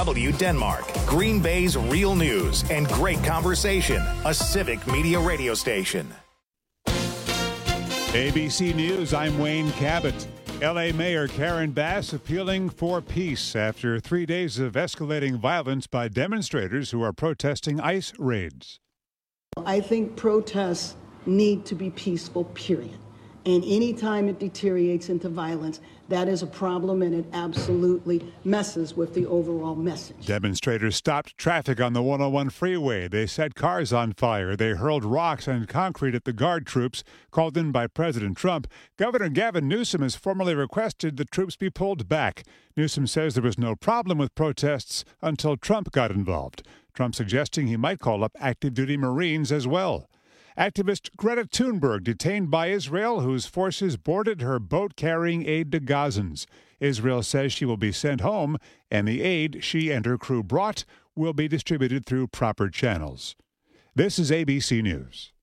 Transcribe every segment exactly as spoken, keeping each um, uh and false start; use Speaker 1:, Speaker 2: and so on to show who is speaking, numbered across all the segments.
Speaker 1: W Denmark, Green Bay's real news and great conversation, a Civic Media radio station.
Speaker 2: A B C News, I'm Wayne Cabot. L A Mayor Karen Bass appealing for peace after three days of escalating violence by demonstrators who are protesting ICE raids.
Speaker 3: I think protests need to be peaceful, period. And any time it deteriorates into violence, that is a problem, and it absolutely messes with the overall message.
Speaker 2: Demonstrators stopped traffic on the one oh one freeway. They set cars on fire. They hurled rocks and concrete at the guard troops called in by President Trump. Governor Gavin Newsom has formally requested the troops be pulled back. Newsom says there was no problem with protests until Trump got involved. Trump suggesting he might call up active duty Marines as well. Activist Greta Thunberg detained by Israel, whose forces boarded her boat carrying aid to Gazans. Israel says she will be sent home, and the aid she and her crew brought will be distributed through proper channels. This is A B C News.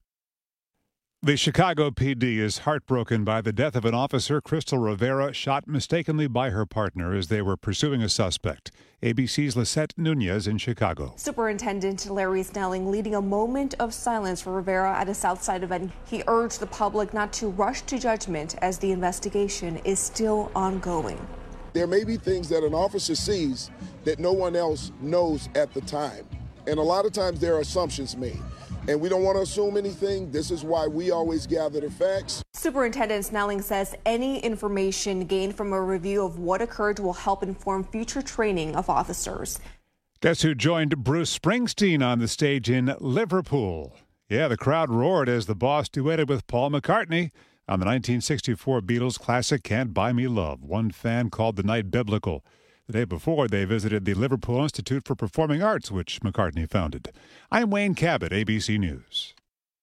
Speaker 2: The Chicago P D is heartbroken by the death of an officer, Crystal Rivera, shot mistakenly by her partner as they were pursuing a suspect. A B C's Lisette Nunez in Chicago.
Speaker 4: Superintendent Larry Snelling leading a moment of silence for Rivera at a Southside event. He urged the public not to rush to judgment as the investigation is still ongoing.
Speaker 5: There may be things that an officer sees that no one else knows at the time. And a lot of times there are assumptions made. And we don't want to assume anything. This is why we always gather the facts.
Speaker 4: Superintendent Snelling says any information gained from a review of what occurred will help inform future training of officers.
Speaker 2: Guess who joined Bruce Springsteen on the stage in Liverpool? Yeah, the crowd roared as the boss duetted with Paul McCartney on the nineteen sixty-four Beatles classic Can't Buy Me Love. One fan called the night biblical. The day before, they visited the Liverpool Institute for Performing Arts, which McCartney founded. I'm Wayne Cabot, A B C News.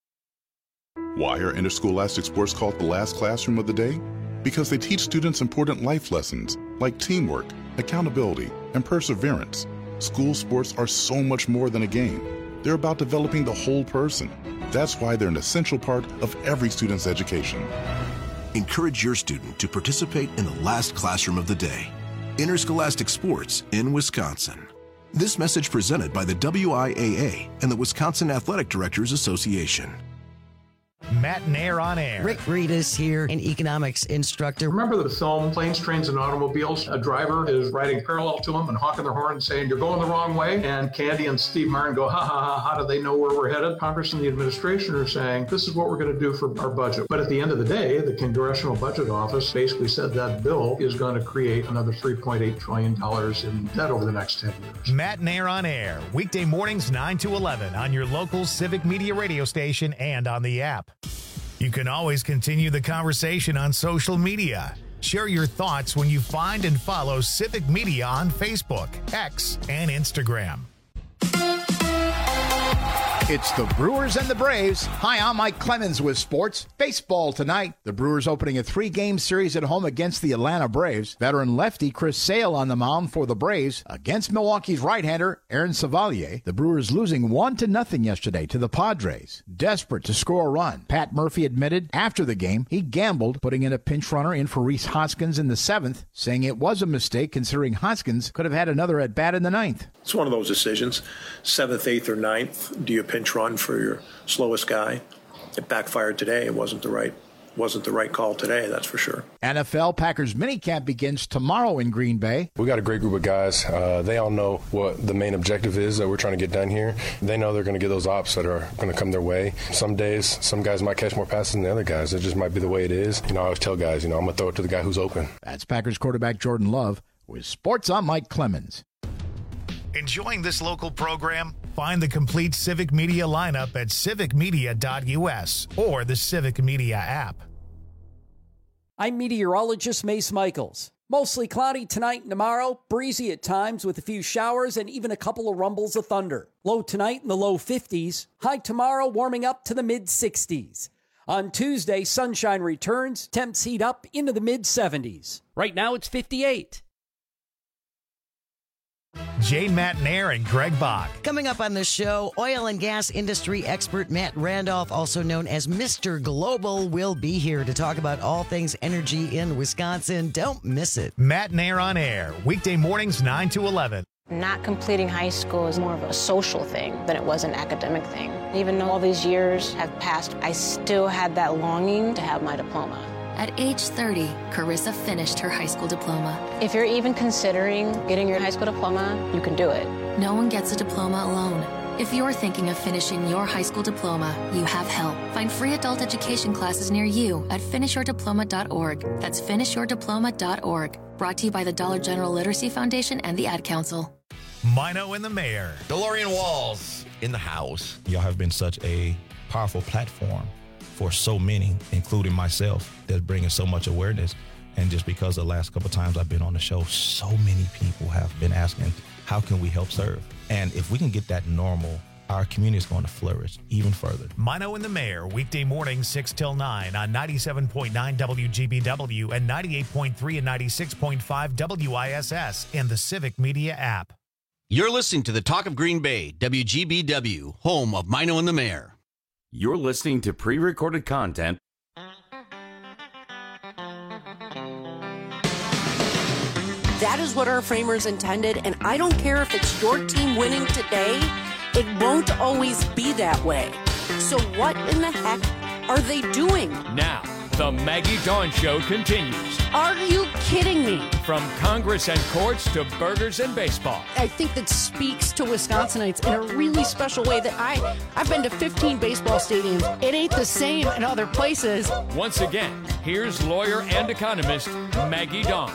Speaker 6: Why are interscholastic sports called the last classroom of the day? Because they teach students important life lessons like teamwork, accountability, and perseverance. School sports are so much more than a game. They're about developing the whole person. That's why they're an essential part of every student's education.
Speaker 7: Encourage your student to participate in the last classroom of the day. Interscholastic sports in Wisconsin. This message presented by the W I A A and the Wisconsin Athletic Directors Association.
Speaker 8: Matt Nair on air.
Speaker 9: Rick Reed is here, an economics instructor.
Speaker 10: Remember the film Planes, Trains, and Automobiles? A driver is riding parallel to him and honking their horn and saying, "You're going the wrong way." And Candy and Steve Martin go, ha, ha, ha, how do they know where we're headed? Congress and the administration are saying, this is what we're going to do for our budget. But at the end of the day, the Congressional Budget Office basically said that bill is going to create another three point eight trillion dollars in debt over the next ten years.
Speaker 8: Matt Nair on air, weekday mornings nine to eleven on your local Civic Media radio station and on the app. You can always continue the conversation on social media. Share your thoughts when you find and follow Civic Media on Facebook, X, and Instagram.
Speaker 11: It's the Brewers and the Braves. Hi, I'm Mike Clemens with sports. Baseball tonight. The Brewers opening a three-game series at home against the Atlanta Braves. Veteran lefty Chris Sale on the mound for the Braves against Milwaukee's right-hander Aaron Savalier. The Brewers losing one to nothing yesterday to the Padres. Desperate to score a run. Pat Murphy admitted after the game he gambled, putting in a pinch runner in for Rhys Hoskins in the seventh, saying it was a mistake considering Hoskins could have had another at-bat in the ninth.
Speaker 12: It's one of those decisions. Seventh, eighth, or ninth. Do you pinch run for your slowest guy? It backfired today. It wasn't the right wasn't the right call today, that's for sure.
Speaker 11: N F L Packers minicamp begins tomorrow in Green Bay.
Speaker 13: We got a great group of guys. Uh, they all know what the main objective is that we're trying to get done here. They know they're going to get those ops that are going to come their way. Some days, some guys might catch more passes than the other guys. It just might be the way it is. You know, I always tell guys, you know, I'm going to throw it to the guy who's open.
Speaker 11: That's Packers quarterback Jordan Love. With sports, I'm Mike Clemens.
Speaker 8: Enjoying this local program? Find the complete Civic Media lineup at civic media dot u s or the Civic Media app.
Speaker 14: I'm meteorologist Mace Michaels. Mostly cloudy tonight and tomorrow, breezy at times with a few showers and even a couple of rumbles of thunder. Low tonight in the low fifties, high tomorrow warming up to the mid sixties. On Tuesday, sunshine returns, temps heat up into the mid seventies. Right now it's fifty-eight.
Speaker 8: Jane Matt Nair and Greg Bach.
Speaker 9: Coming up on this show, oil and gas industry expert Matt Randolph, also known as Mister Global, will be here to talk about all things energy in Wisconsin. Don't miss it.
Speaker 8: Matt Nair on air, weekday mornings nine to eleven.
Speaker 15: Not completing high school is more of a social thing than it was an academic thing. Even though all these years have passed, I still had that longing to have my diploma.
Speaker 16: At age thirty, Carissa finished her high school diploma.
Speaker 15: If you're even considering getting your high school diploma, you can do it.
Speaker 16: No one gets a diploma alone. If you're thinking of finishing your high school diploma, you have help. Find free adult education classes near you at finish your diploma dot org. That's finish your diploma dot org. Brought to you by the Dollar General Literacy Foundation and the Ad Council.
Speaker 8: Mino and the Mayor.
Speaker 17: DeLorean Walls in the house. Y'all have been such a powerful platform for so many, including myself, that's bringing so much awareness. And just because the last couple of times I've been on the show, so many people have been asking, how can we help serve? And if we can get that normal, our community is going to flourish even further.
Speaker 8: Mino and the Mayor, weekday mornings six till nine on ninety-seven point nine W G B W and ninety-eight point three and ninety-six point five W I S S and the Civic Media app.
Speaker 18: You're listening to the Talk of Green Bay, W G B W, home of Mino and the Mayor.
Speaker 19: You're listening to pre-recorded content.
Speaker 20: That is what our framers intended, and I don't care if it's your team winning today, it won't always be that way. So what in the heck are they doing?
Speaker 21: Now, the Maggie Dawn Show continues.
Speaker 20: Are you kidding me?
Speaker 21: From Congress and courts to burgers and baseball.
Speaker 20: I think that speaks to Wisconsinites in a really special way that I, I've been to fifteen baseball stadiums. It ain't the same in other places.
Speaker 21: Once again, here's lawyer and economist Maggie Dawn.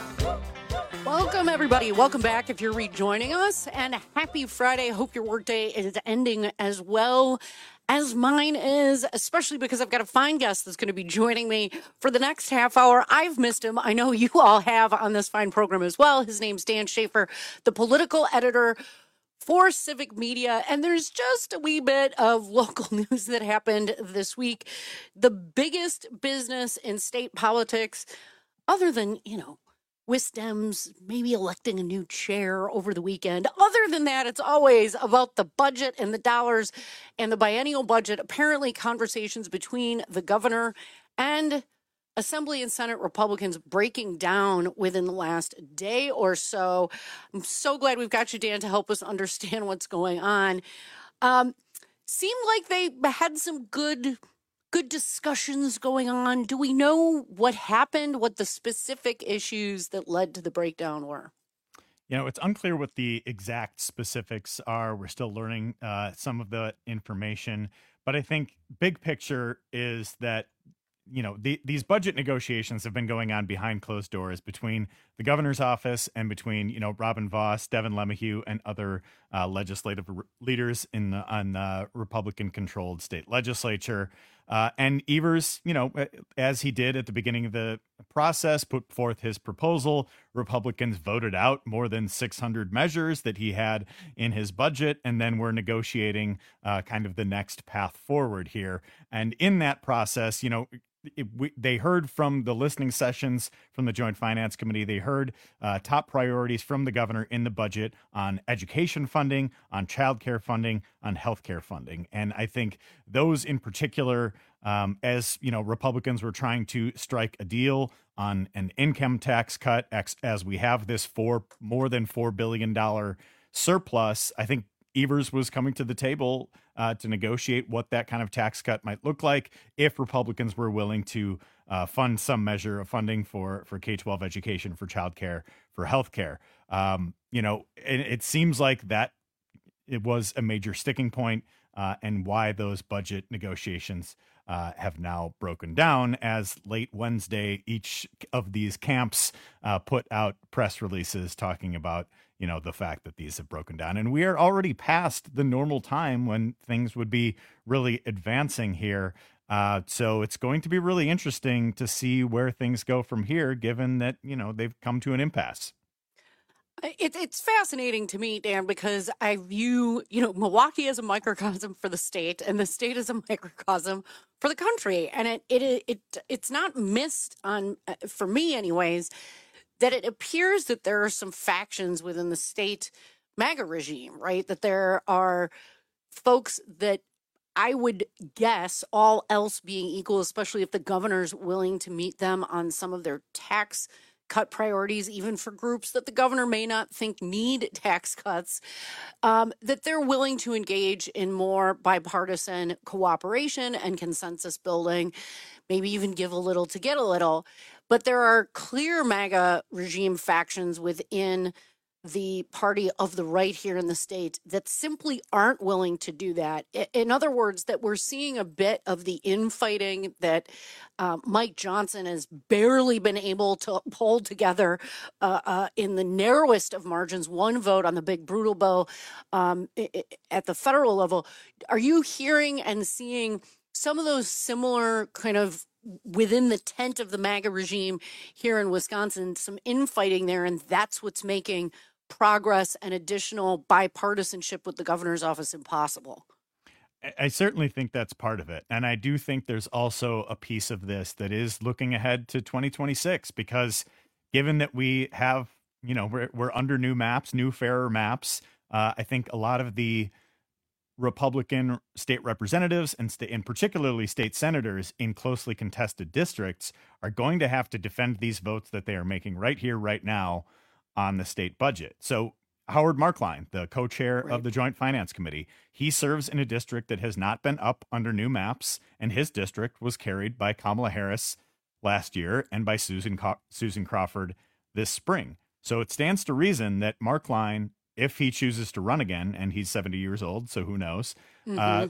Speaker 20: Welcome, everybody. Welcome back if you're rejoining us. And happy Friday. Hope your workday is ending as well as mine is, especially because I've got a fine guest that's going to be joining me for the next half hour. I've missed him. I know you all have on this fine program as well. His name's Dan Schaefer, the political editor for Civic Media. And there's just a wee bit of local news that happened this week. The biggest business in state politics, other than, you know, Wisdems maybe electing a new chair over the weekend. Other than that, it's always about the budget and the dollars and the biennial budget. Apparently, conversations between the governor and Assembly and Senate Republicans breaking down within the last day or so. I'm so glad we've got you, Dan, to help us understand what's going on. Um, seemed like they had some good Good discussions going on. Do we know what happened, what the specific issues that led to the breakdown were?
Speaker 22: You know, it's unclear what the exact specifics are. We're still learning uh, some of the information. But I think big picture is that, you know, the, these budget negotiations have been going on behind closed doors between the governor's office and between, you know, Robin Vos, Devin LeMahieu, and other uh, legislative r- leaders in the, on the Republican-controlled state legislature. Uh, and Evers, you know, as he did at the beginning of the process, put forth his proposal. Republicans voted out more than six hundred measures that he had in his budget, and then we're negotiating uh, kind of the next path forward here. And in that process, you know, It, we, they heard from the listening sessions from the Joint Finance Committee. They heard uh, top priorities from the governor in the budget on education funding, on childcare funding, on healthcare funding. And I think those in particular, um, as you know, Republicans were trying to strike a deal on an income tax cut, as we have this four more than four billion dollars surplus. I think Evers was coming to the table uh, to negotiate what that kind of tax cut might look like if Republicans were willing to uh, fund some measure of funding for, for K twelve education, for childcare, for healthcare. Um, you know, it, it seems like that it was a major sticking point uh, and why those budget negotiations uh, have now broken down, as late Wednesday, each of these camps uh, put out press releases talking about, you know, the fact that these have broken down. And we are already past the normal time when things would be really advancing here. Uh, so it's going to be really interesting to see where things go from here, given that, you know, they've come to an impasse.
Speaker 20: It, it's fascinating to me, Dan, because I view, you know, Milwaukee as a microcosm for the state, and the state as a microcosm for the country. And it it it it's not missed on, for me anyways, that it appears that there are some factions within the state MAGA regime, right? That there are folks that I would guess, all else being equal, especially if the governor's willing to meet them on some of their tax cut priorities, even for groups that the governor may not think need tax cuts, um, that they're willing to engage in more bipartisan cooperation and consensus building, maybe even give a little to get a little. But there are clear MAGA regime factions within the party of the right here in the state that simply aren't willing to do that. In other words, that we're seeing a bit of the infighting that uh, Mike Johnson has barely been able to hold together uh, uh, in the narrowest of margins, one vote on the big brutal bill um, at the federal level. Are you hearing and seeing some of those similar kind of within the tent of the MAGA regime here in Wisconsin, some infighting there, and that's what's making progress and additional bipartisanship with the governor's office impossible?
Speaker 22: I certainly think that's part of it. And I do think there's also a piece of this that is looking ahead to twenty twenty-six, because given that we have, you know, we're, we're under new maps, new fairer maps, uh, I think a lot of the Republican state representatives and, sta- and particularly state senators in closely contested districts are going to have to defend these votes that they are making right here, right now on the state budget. So Howard Marklein, the co-chair right. of the Joint Finance Committee, he serves in a district that has not been up under new maps, and his district was carried by Kamala Harris last year and by Susan Co- Susan Crawford this spring. So it stands to reason that Marklein, if he chooses to run again, and he's seventy years old, so who knows, mm-hmm. uh,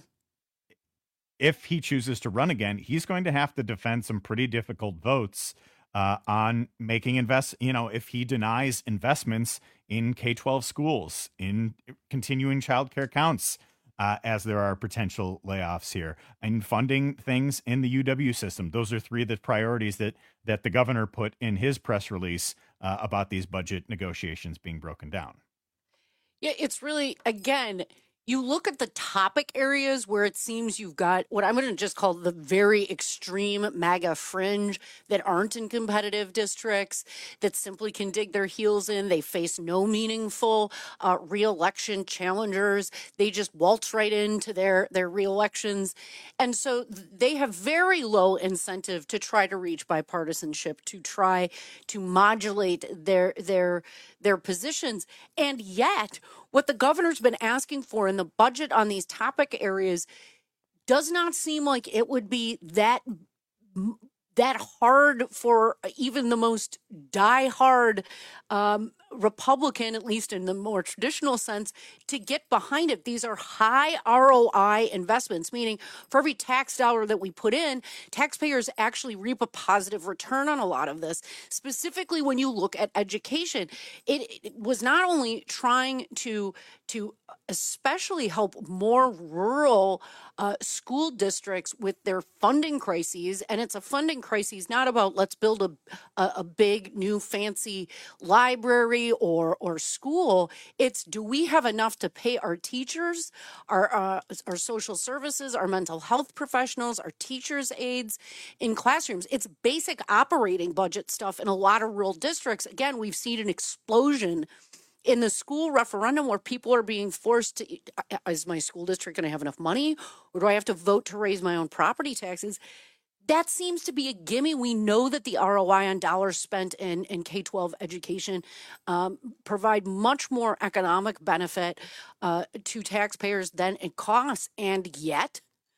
Speaker 22: if he chooses to run again, he's going to have to defend some pretty difficult votes uh, on making invest. You know, if he denies investments in K twelve schools, in continuing childcare counts, uh, as there are potential layoffs here, and funding things in the U W system. Those are three of the priorities that that the governor put in his press release uh, about these budget negotiations being broken down.
Speaker 20: Yeah, it's really, again, you look at the topic areas where it seems you've got what I'm going to just call the very extreme MAGA fringe that aren't in competitive districts, that simply can dig their heels in. They face no meaningful uh, reelection challengers. They just waltz right into their, their reelections. And so they have very low incentive to try to reach bipartisanship, to try to modulate their, their, their positions. And yet, what the governor's been asking for in the budget on these topic areas does not seem like it would be that that hard for even the most diehard um, Republican, at least in the more traditional sense, to get behind it. These are high R O I investments, meaning for every tax dollar that we put in, taxpayers actually reap a positive return on a lot of this. Specifically, when you look at education, it, it was not only trying to to especially help more rural uh, school districts with their funding crises, and it's a funding crisis not about let's build a a, a big new fancy library or or school. It's, do we have enough to pay our teachers, our uh, our social services, our mental health professionals, our teachers' aides in classrooms? It's basic operating budget stuff in a lot of rural districts. Again, we've seen an explosion in the school referendum where people are being forced to, is my school district going to have enough money, or do I have to vote to raise my own property taxes? That seems to be a gimme. We know that the R O I on dollars spent in, in K twelve education um, provide much more economic benefit uh, to taxpayers than it costs. And yet,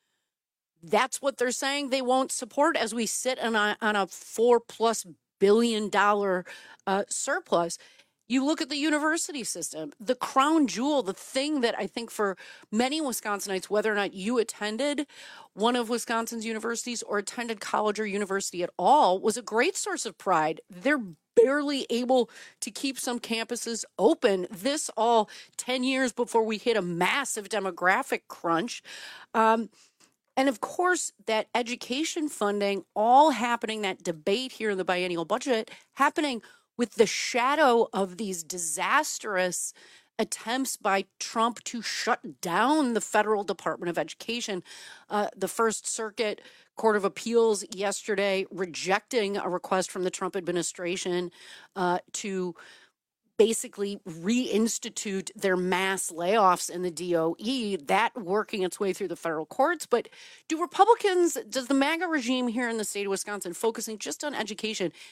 Speaker 20: that's what they're saying they won't support as we sit on a, on a four plus billion dollar uh, surplus. You look at the university system, the crown jewel, the thing that I think for many Wisconsinites, whether or not you attended one of Wisconsin's universities or attended college or university at all, was a great source of pride. They're barely able to keep some campuses open. This all ten years before we hit a massive demographic crunch. Um, And of course, that education funding all happening, that debate here in the biennial budget happening with the shadow of these disastrous attempts by Trump to shut down the federal Department of Education. Uh, the First Circuit Court of Appeals yesterday rejecting a request from the Trump administration uh, to basically reinstitute their mass layoffs in the D O E, that working its way through the federal courts. But do Republicans, does the MAGA regime here in the state of Wisconsin, focusing just on education,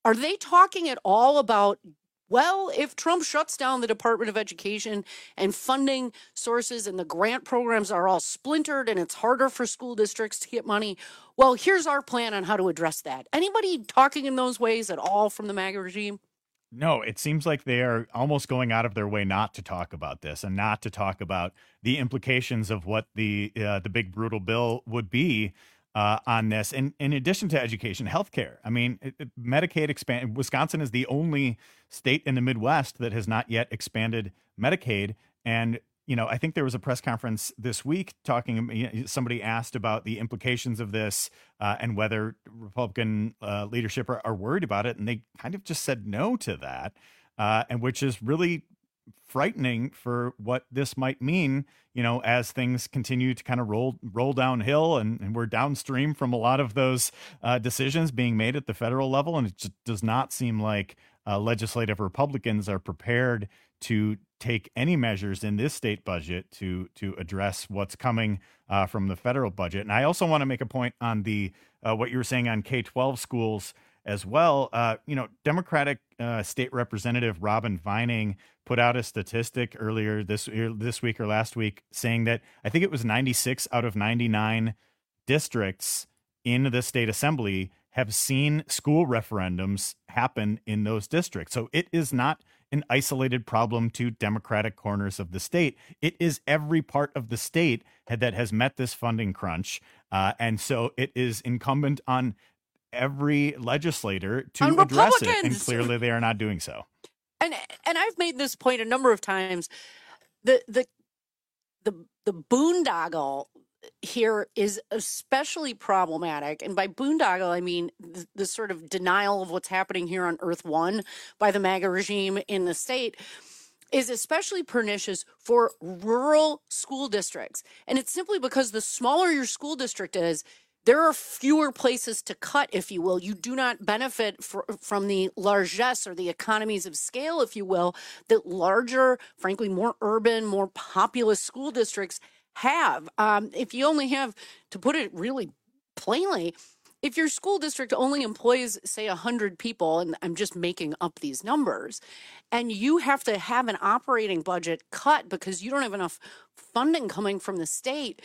Speaker 20: Are they talking at all about, well, if Trump shuts down the Department of Education and funding sources and the grant programs are all splintered and it's harder for school districts to get money, well, here's our plan on how to address that. Anybody talking in those ways at all from the MAGA regime?
Speaker 22: No, it seems like they are almost going out of their way not to talk about this and not to talk about the implications of what the uh, the big brutal bill would be uh, on this. And in addition to education, healthcare. I mean, it, it, Medicaid expand. Wisconsin is the only state in the Midwest that has not yet expanded Medicaid. And you know, I think there was a press conference this week talking, you know, somebody asked about the implications of this uh, and whether Republican uh, leadership are, are worried about it. And they kind of just said no to that, uh, and which is really frightening for what this might mean, you know, as things continue to kind of roll roll downhill and, and we're downstream from a lot of those uh, decisions being made at the federal level. And it just does not seem like uh, legislative Republicans are prepared to take any measures in this state budget to to address what's coming uh, from the federal budget. And I also want to make a point on the uh, what you were saying on K twelve schools as well. Uh, you know, Democratic uh, State Representative Robin Vining put out a statistic earlier this this week or last week saying that I think it was ninety-six out of ninety-nine districts in the state assembly have seen school referendums happen in those districts. So it is not an isolated problem to Democratic corners of the state. It is every part of the state that has met this funding crunch. Uh, and so it is incumbent on every legislator to
Speaker 20: on
Speaker 22: address it. And
Speaker 20: Republicans.
Speaker 22: clearly they are not doing so.
Speaker 20: And and I've made this point a number of times. The the the the boondoggle here is especially problematic. And by boondoggle, I mean the, the sort of denial of what's happening here on Earth One by the MAGA regime in the state is especially pernicious for rural school districts. And it's simply because the smaller your school district is, there are fewer places to cut, if you will. You do not benefit for, from the largesse or the economies of scale, if you will, that larger, frankly, more urban, more populous school districts have. Um, if you only have, to put it really plainly, if your school district only employs, say, one hundred people, and I'm just making up these numbers, and you have to have an operating budget cut because you don't have enough funding coming from the state,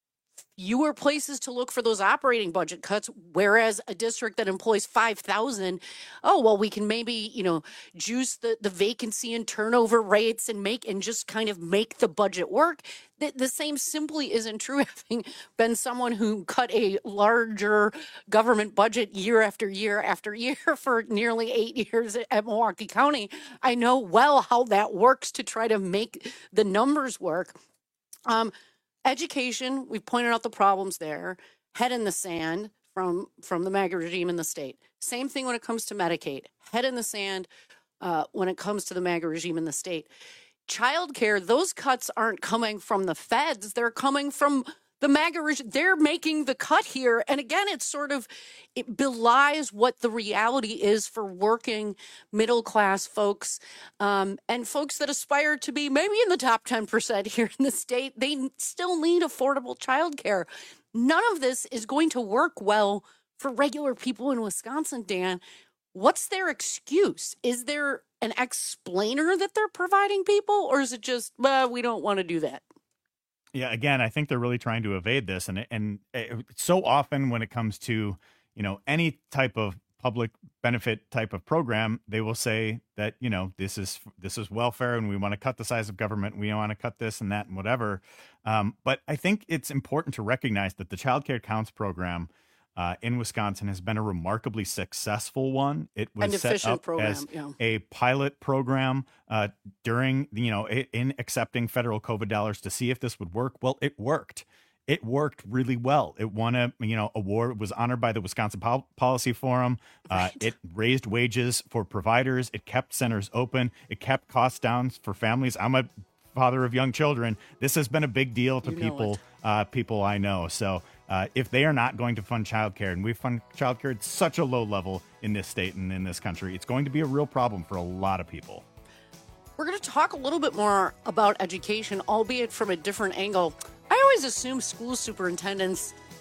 Speaker 20: fewer places to look for those operating budget cuts, whereas a district that employs five thousand, oh, well, we can maybe, you know, juice the, the vacancy and turnover rates and make and just kind of make the budget work. The, the same simply isn't true, having been someone who cut a larger government budget year after year after year for nearly eight years at Milwaukee County. I know well how that works to try to make the numbers work. Um, Education, we've pointed out the problems there. Head in the sand from, from the MAGA regime in the state. Same thing when it comes to Medicaid. Head in the sand uh, when it comes to the MAGA regime in the state. Childcare, those cuts aren't coming from the feds. They're coming from the MAGA regime. They're making the cut here. And again, it's sort of, it belies what the reality is for working middle-class folks um, and folks that aspire to be maybe in the top ten percent here in the state. They still need affordable childcare. None of this is going to work well for regular people in Wisconsin, Dan. What's their excuse? Is there an explainer that they're providing people, or is it just, well, we don't want to do that?
Speaker 22: Yeah, again, I think they're really trying to evade this. And and so often when it comes to, you know, any type of public benefit type of program, they will say that, you know, this is this is welfare and we want to cut the size of government. We want to cut this and that and whatever. Um, but I think it's important to recognize that the Child Care Counts program uh, in Wisconsin has been a remarkably successful one. It was set up program, as yeah. a pilot program uh, during, you know, in accepting federal COVID dollars to see if this would work. Well, it worked. It worked really well. It won a, you know, award, was honored by the Wisconsin Pol- Policy Forum. Uh, right. It raised wages for providers. It kept centers open. It kept costs down for families. I'm a father of young children. This has been a big deal to you people, uh, people I know. So uh, if they are not going to fund childcare, and we fund childcare at such a low level in this state and in this country, it's going to be a real problem for a lot of people.
Speaker 20: We're going to talk a little bit more about education, albeit from a different angle. I always assume school superintendents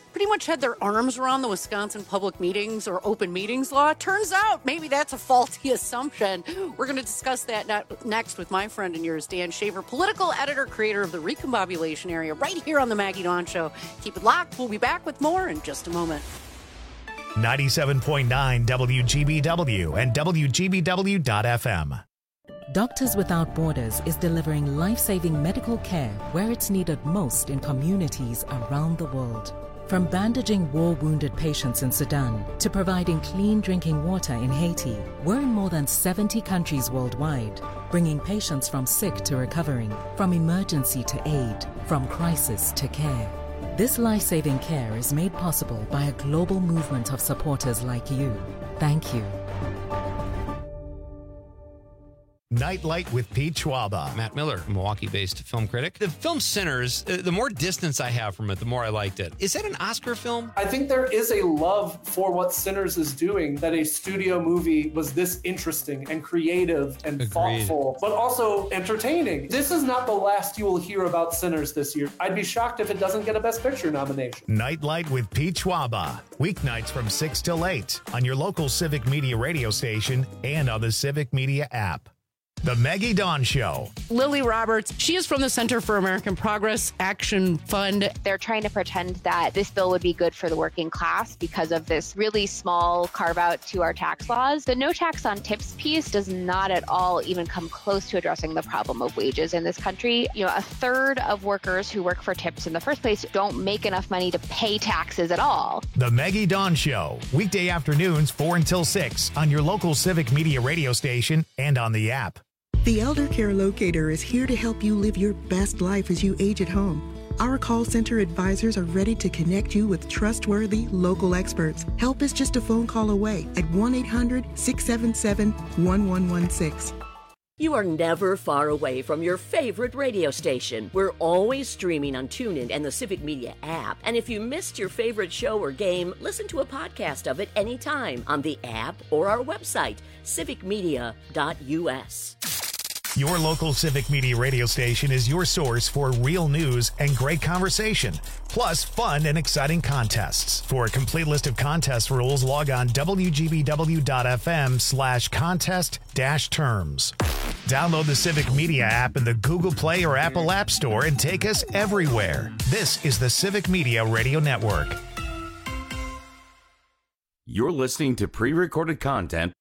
Speaker 20: pretty much had their arms around the Wisconsin public meetings or open meetings law. Turns out maybe that's a faulty assumption. We're going to discuss that next with my friend and yours, Dan Shaver, political editor, creator of the Recombobulation Area, right here on the Maggie Dawn Show. Keep it locked. We'll be back with more in just a moment.
Speaker 8: ninety-seven point nine W G B W and W G B W dot F M.
Speaker 1: Doctors Without Borders is delivering life-saving medical care where it's needed most in communities around the world. From bandaging war-wounded patients in Sudan to providing clean drinking water in Haiti, we're in more than seventy countries worldwide, bringing patients from sick to recovering, from emergency to aid, from crisis to care. This life-saving care is made possible by a global movement of supporters like you. Thank you.
Speaker 8: Nightlight with Pete Schwaba.
Speaker 3: Matt Miller, Milwaukee-based film critic. The film Sinners, uh, the more distance I have from it, the more I liked it. Is that an Oscar film?
Speaker 23: I think there is a love for what Sinners is doing, that a studio movie was this interesting and creative and Agreed. thoughtful, but also entertaining. This is not the last you will hear about Sinners this year. I'd be shocked if it doesn't get a Best Picture nomination.
Speaker 8: Nightlight with Pete Schwaba. Weeknights from six till eight on your local Civic Media radio station and on the Civic Media app. The Maggie Dawn Show.
Speaker 20: Lily Roberts, she is from the Center for American Progress Action Fund.
Speaker 24: They're trying to pretend that this bill would be good for the working class because of this really small carve out to our tax laws. The no tax on tips piece does not at all even come close to addressing the problem of wages in this country. You know, a third of workers who work for tips in the first place don't make enough money to pay taxes at all.
Speaker 8: The Maggie Dawn Show. Weekday afternoons, four until six on your local Civic Media radio station and on the app.
Speaker 25: The Elder Care Locator is here to help you live your best life as you age at home. Our call center advisors are ready to connect you with trustworthy local experts. Help is just a phone call away at one eight hundred, six seven seven, one one one six.
Speaker 26: You are never far away from your favorite radio station. We're always streaming on TuneIn and the Civic Media app. And if you missed your favorite show or game, listen to a podcast of it anytime on the app or our website, civic media dot U S.
Speaker 8: Your local Civic Media radio station is your source for real news and great conversation, plus fun and exciting contests. For a complete list of contest rules, log on W G B W dot F M slash contest dash terms. Download the Civic Media app in the Google Play or Apple App Store and take us everywhere. This is the Civic Media Radio Network.
Speaker 19: You're listening to pre-recorded content.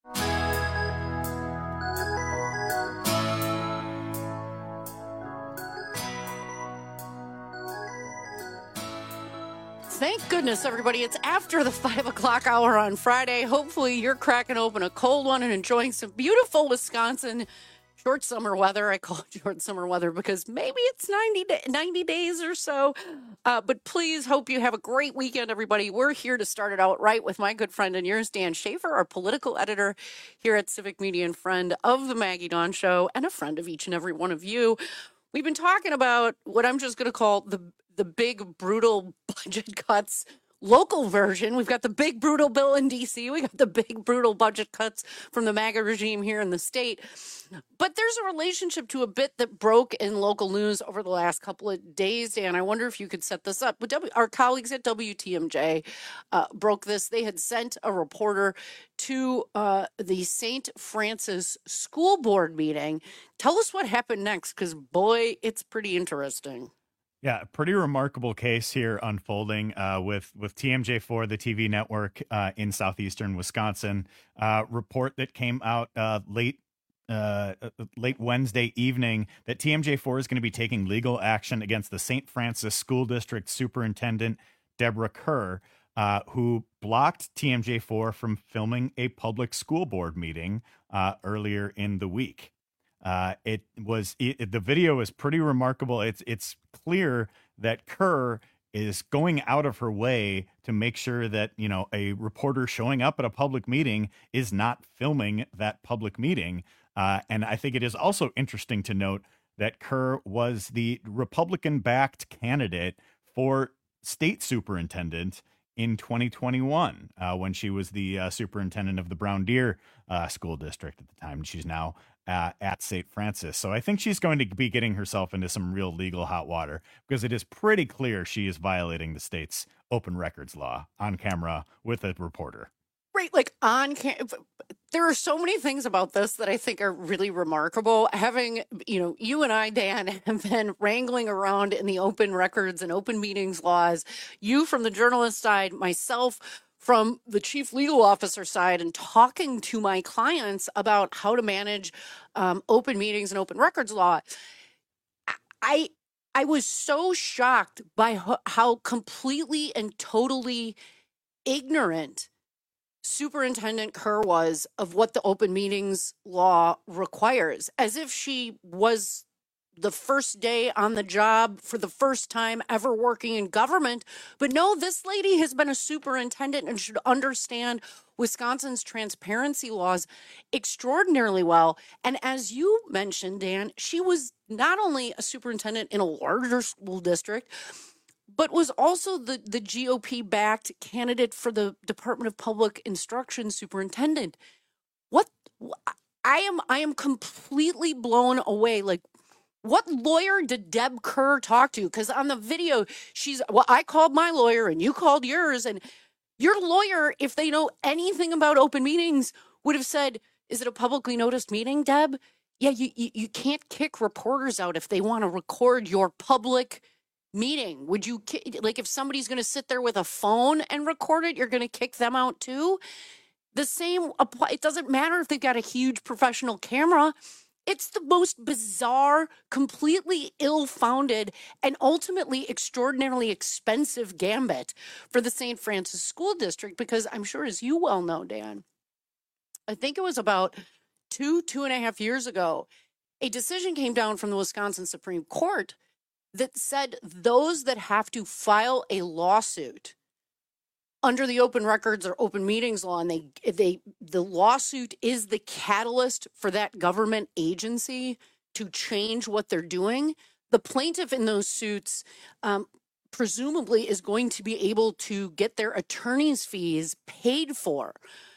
Speaker 20: Thank goodness, everybody. It's after the five o'clock hour on Friday. Hopefully you're cracking open a cold one and enjoying some beautiful Wisconsin short summer weather. I call it short summer weather because maybe it's ninety, ninety days or so. Uh, but please hope you have a great weekend, everybody. We're here to start it out right with my good friend and yours, Dan Shaver, our political editor here at Civic Media and friend of the Maggie Dawn Show and a friend of each and every one of you. We've been talking about what I'm just going to call the the big, brutal budget cuts local version. We've got the big, brutal bill in D C. We got the big, brutal budget cuts from the MAGA regime here in the state. But there's a relationship to a bit that broke in local news over the last couple of days, Dan. I wonder if you could set this up. But w- our colleagues at W T M J uh, broke this. They had sent a reporter to uh, the Saint Francis School Board meeting. Tell us what happened next, because, boy, it's pretty interesting.
Speaker 22: Yeah, pretty remarkable case here unfolding uh, with with T M J four, the T V network uh, in southeastern Wisconsin. Uh, report that came out uh, late uh, late Wednesday evening that T M J four is going to be taking legal action against the Saint Francis School District Superintendent Deborah Kerr, uh, who blocked T M J four from filming a public school board meeting uh, earlier in the week. Uh, it was it, the video is pretty remarkable. It's it's clear that Kerr is going out of her way to make sure that, you know, a reporter showing up at a public meeting is not filming that public meeting. Uh, and I think it is also interesting to note that Kerr was the Republican-backed candidate for state superintendent in twenty twenty-one, uh, when she was the uh, superintendent of the Brown Deer uh, school district at the time. She's now uh, at Saint Francis. So I think she's going to be getting herself into some real legal hot water, because it is pretty clear she is violating the state's open records law on camera with a reporter.
Speaker 20: Right, like on cam- there are so many things about this that I think are really remarkable. Having, you know, you and I, Dan, have been wrangling around in the open records and open meetings laws. You from the journalist side, myself from the chief legal officer side, and talking to my clients about how to manage um, open meetings and open records law. I I was so shocked by ho- how completely and totally ignorant Superintendent Kerr was of what the open meetings law requires, as if she was the first day on the job for the first time ever working in government. But no, this lady has been a superintendent and should understand Wisconsin's transparency laws extraordinarily well. And as you mentioned, Dan, she was not only a superintendent in a larger school district, but was also the, the G O P-backed candidate for the Department of Public Instruction superintendent. What I am, I am completely blown away. Like, what lawyer did Deb Kerr talk to? Because on the video, she's, well, I called my lawyer and you called yours. And your lawyer, if they know anything about open meetings, would have said, is it a publicly noticed meeting, Deb? Yeah, you, you, you can't kick reporters out if they want to record your public meeting. Would you, like, if somebody's going to sit there with a phone and record it, you're going to kick them out too? The same, it doesn't matter if they've got a huge professional camera. It's the most bizarre, completely ill-founded, and ultimately extraordinarily expensive gambit for the Saint Francis School District, because I'm sure, as you well know, Dan, I think it was about two, two and a half years ago, a decision came down from the Wisconsin Supreme Court that said those that have to file a lawsuit under the open records or open meetings law, and they they the lawsuit is the catalyst for that government agency to change what they're doing, the plaintiff in those suits um, presumably is going to be able to get their attorney's fees paid for.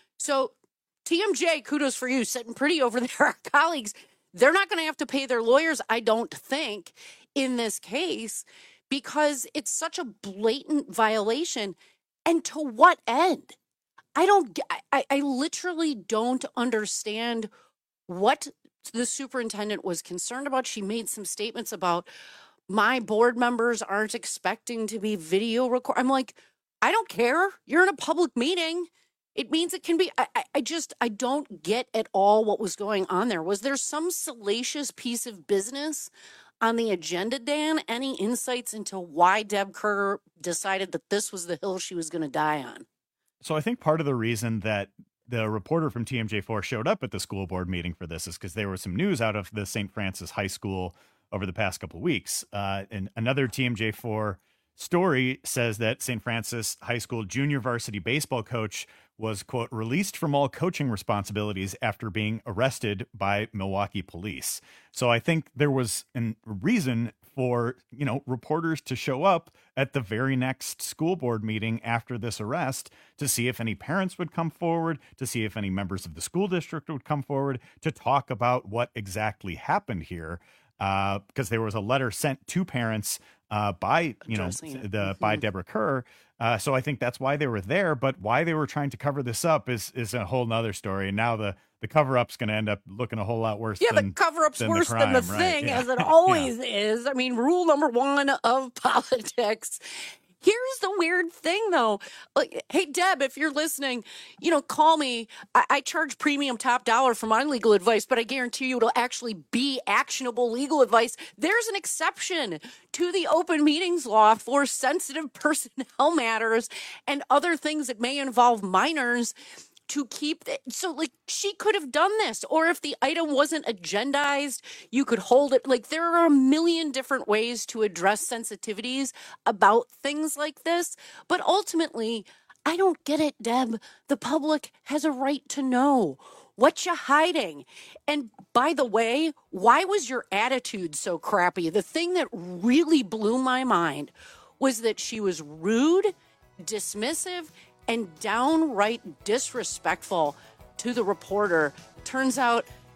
Speaker 20: So T M J, kudos for you, sitting pretty over there. Our colleagues, they're not going to have to pay their lawyers, I don't think, in this case, because it's such a blatant violation. And to what end? I don't, I, I literally don't understand what the superintendent was concerned about. She made some statements about my board members aren't expecting to be video record. I'm like, I don't care. You're in a public meeting. It means it can be, I, I just, I don't get at all what was going on there. Was there some salacious piece of business on the agenda, Dan? Any insights into why Deb Kerr decided that this was the hill she was going to die on?
Speaker 22: So I think part of the reason that the reporter from T M J four showed up at the school board meeting for this is because there was some news out of the Saint Francis High School over the past couple of weeks. Uh, and another T M J four story says that Saint Francis High School junior varsity baseball coach was, quote, released from all coaching responsibilities after being arrested by Milwaukee police. So I think there was a reason for, you know, reporters to show up at the very next school board meeting after this arrest to see if any parents would come forward, to see if any members of the school district would come forward to talk about what exactly happened here. Uh, because there was a letter sent to parents uh, by, you know, the mm-hmm. by Deborah Kerr. Uh, so I think that's why they were there. But why they were trying to cover this up is is a whole nother story. And now the, the cover up's going to end up looking a whole lot worse.
Speaker 20: Yeah,
Speaker 22: than,
Speaker 20: the cover up's
Speaker 22: than
Speaker 20: worse
Speaker 22: the crime,
Speaker 20: than the
Speaker 22: right?
Speaker 20: thing,
Speaker 22: Yeah.
Speaker 20: as it always yeah. is. I mean, rule number one of politics. Here's the weird thing, though. Like, hey, Deb, if you're listening, you know, call me. I, I charge premium top dollar for my legal advice, but I guarantee you it'll actually be actionable legal advice. There's an exception to the open meetings law for sensitive personnel matters and other things that may involve minors to keep it. So, like, she could have done this. Or if the item wasn't agendized, you could hold it. Like, there are a million different ways to address sensitivities about things like this. But ultimately, I don't get it, Deb. The public has a right to know. What you hiding? And by the way, why was your attitude so crappy? The thing that really blew my mind was that she was rude, dismissive, and downright disrespectful to the reporter. Turns out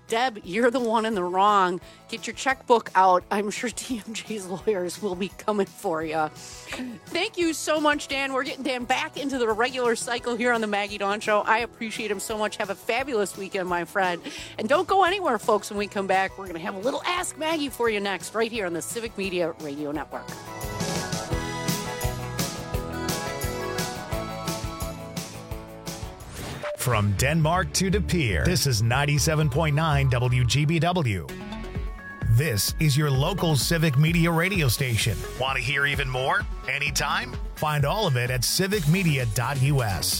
Speaker 20: Deb, you're the one in the wrong. Get your checkbook out. I'm sure D M J's lawyers will be coming for you. Thank you so much, Dan. We're getting Dan back into the regular cycle here on the Maggie Dawn Show. I appreciate him so much. Have a fabulous weekend, my friend. And don't go anywhere, folks. When we come back, we're going to have a little Ask Maggie for you next, right here on the Civic Media Radio Network.
Speaker 8: From Denmark to De Pere, this is ninety-seven point nine W G B W. This is your local Civic Media radio station. Want to hear even more? Anytime? Find all of it at civic media dot U S.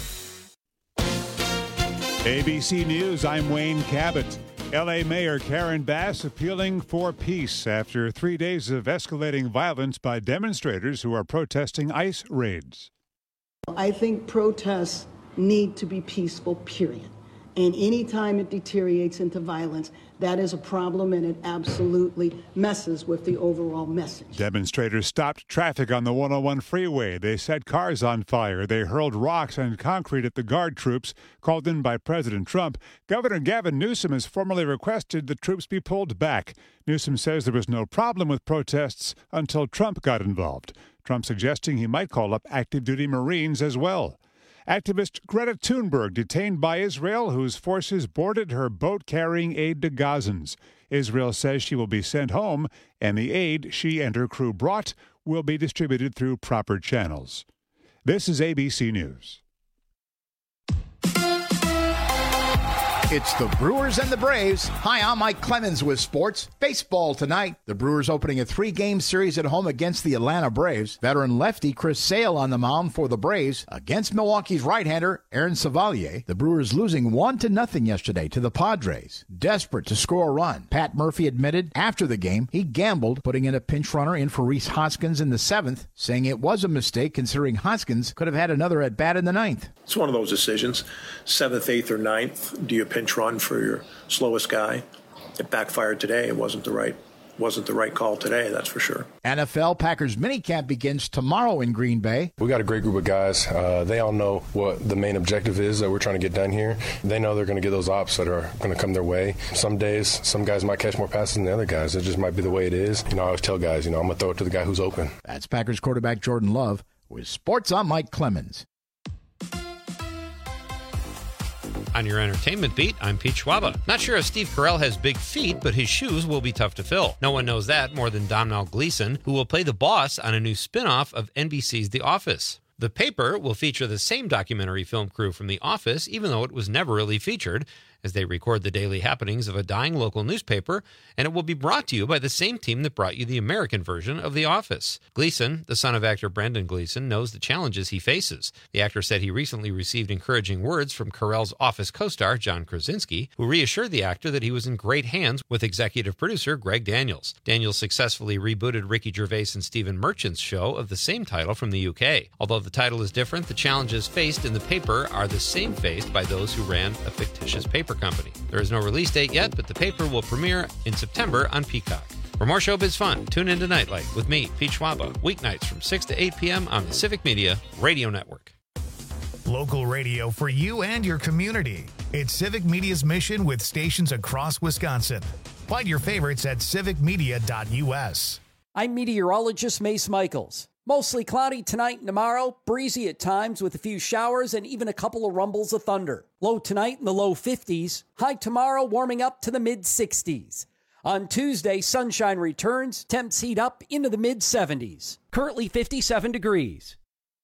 Speaker 2: A B C News, I'm Wayne Cabot. L A Mayor Karen Bass appealing for peace after three days of escalating violence by demonstrators who are protesting ICE raids.
Speaker 4: I think protests need to be peaceful, period. And anytime it deteriorates into violence, that is a problem, and it absolutely messes with the overall message.
Speaker 2: Demonstrators stopped traffic on the one oh one freeway. They set cars on fire. They hurled rocks and concrete at the guard troops called in by President Trump. Governor Gavin Newsom has formally requested the troops be pulled back. Newsom says there was no problem with protests until Trump got involved. Trump suggesting he might call up active duty Marines as well. Activist Greta Thunberg detained by Israel, whose forces boarded her boat carrying aid to Gazans. Israel says she will be sent home, and the aid she and her crew brought will be distributed through proper channels. This is A B C News.
Speaker 11: It's the Brewers and the Braves. Hi, I'm Mike Clemens with sports. Baseball tonight. The Brewers opening a three-game series at home against the Atlanta Braves. Veteran lefty Chris Sale on the mound for the Braves against Milwaukee's right-hander Aaron Savalier. The Brewers losing one to nothing yesterday to the Padres. Desperate to score a run. Pat Murphy admitted after the game he gambled, putting in a pinch runner in for Rhys Hoskins in the seventh, saying it was a mistake considering Hoskins could have had another at-bat in the ninth.
Speaker 12: It's one of those decisions. Seventh, eighth, or ninth. Do you pinch run for your slowest guy? It backfired today. It wasn't the right wasn't the right call today, that's for sure.
Speaker 11: N F L Packers minicamp begins tomorrow in Green Bay.
Speaker 13: We got a great group of guys. Uh, they all know what the main objective is that we're trying to get done here. They know they're going to get those ops that are going to come their way. Some days, some guys might catch more passes than the other guys. It just might be the way it is. You know, I always tell guys, you know, I'm going to throw it to the guy who's open.
Speaker 11: That's Packers quarterback Jordan Love. With sports, I'm Mike Clemens.
Speaker 3: On your entertainment beat, I'm Pete Schwaba. Not sure if Steve Carell has big feet, but his shoes will be tough to fill. No one knows that more than Domhnall Gleeson, who will play the boss on a new spin-off of N B C's The Office. The Paper will feature the same documentary film crew from The Office, even though it was never really featured, as they record the daily happenings of a dying local newspaper, and it will be brought to you by the same team that brought you the American version of The Office. Gleeson, the son of actor Brendan Gleeson, knows the challenges he faces. The actor said he recently received encouraging words from Carell's Office co-star John Krasinski, who reassured the actor that he was in great hands with executive producer Greg Daniels. Daniels successfully rebooted Ricky Gervais and Stephen Merchant's show of the same title from the U K. Although the title is different, the challenges faced in The Paper are the same faced by those who ran a fictitious paper company. There is no release date yet, but The Paper will premiere in September on Peacock. For more showbiz fun, tune in to Nightlight with me, Pete Schwaba, weeknights from six to eight p.m. on the Civic Media Radio Network.
Speaker 8: Local radio for you and your community. It's Civic Media's mission with stations across Wisconsin. Find your favorites at civic media dot U S.
Speaker 14: I'm meteorologist Mace Michaels. Mostly cloudy tonight and tomorrow, breezy at times with a few showers and even a couple of rumbles of thunder. Low tonight in the low fifties, high tomorrow warming up to the mid sixties. On Tuesday, sunshine returns, temps heat up into the mid seventies. Currently fifty-seven degrees.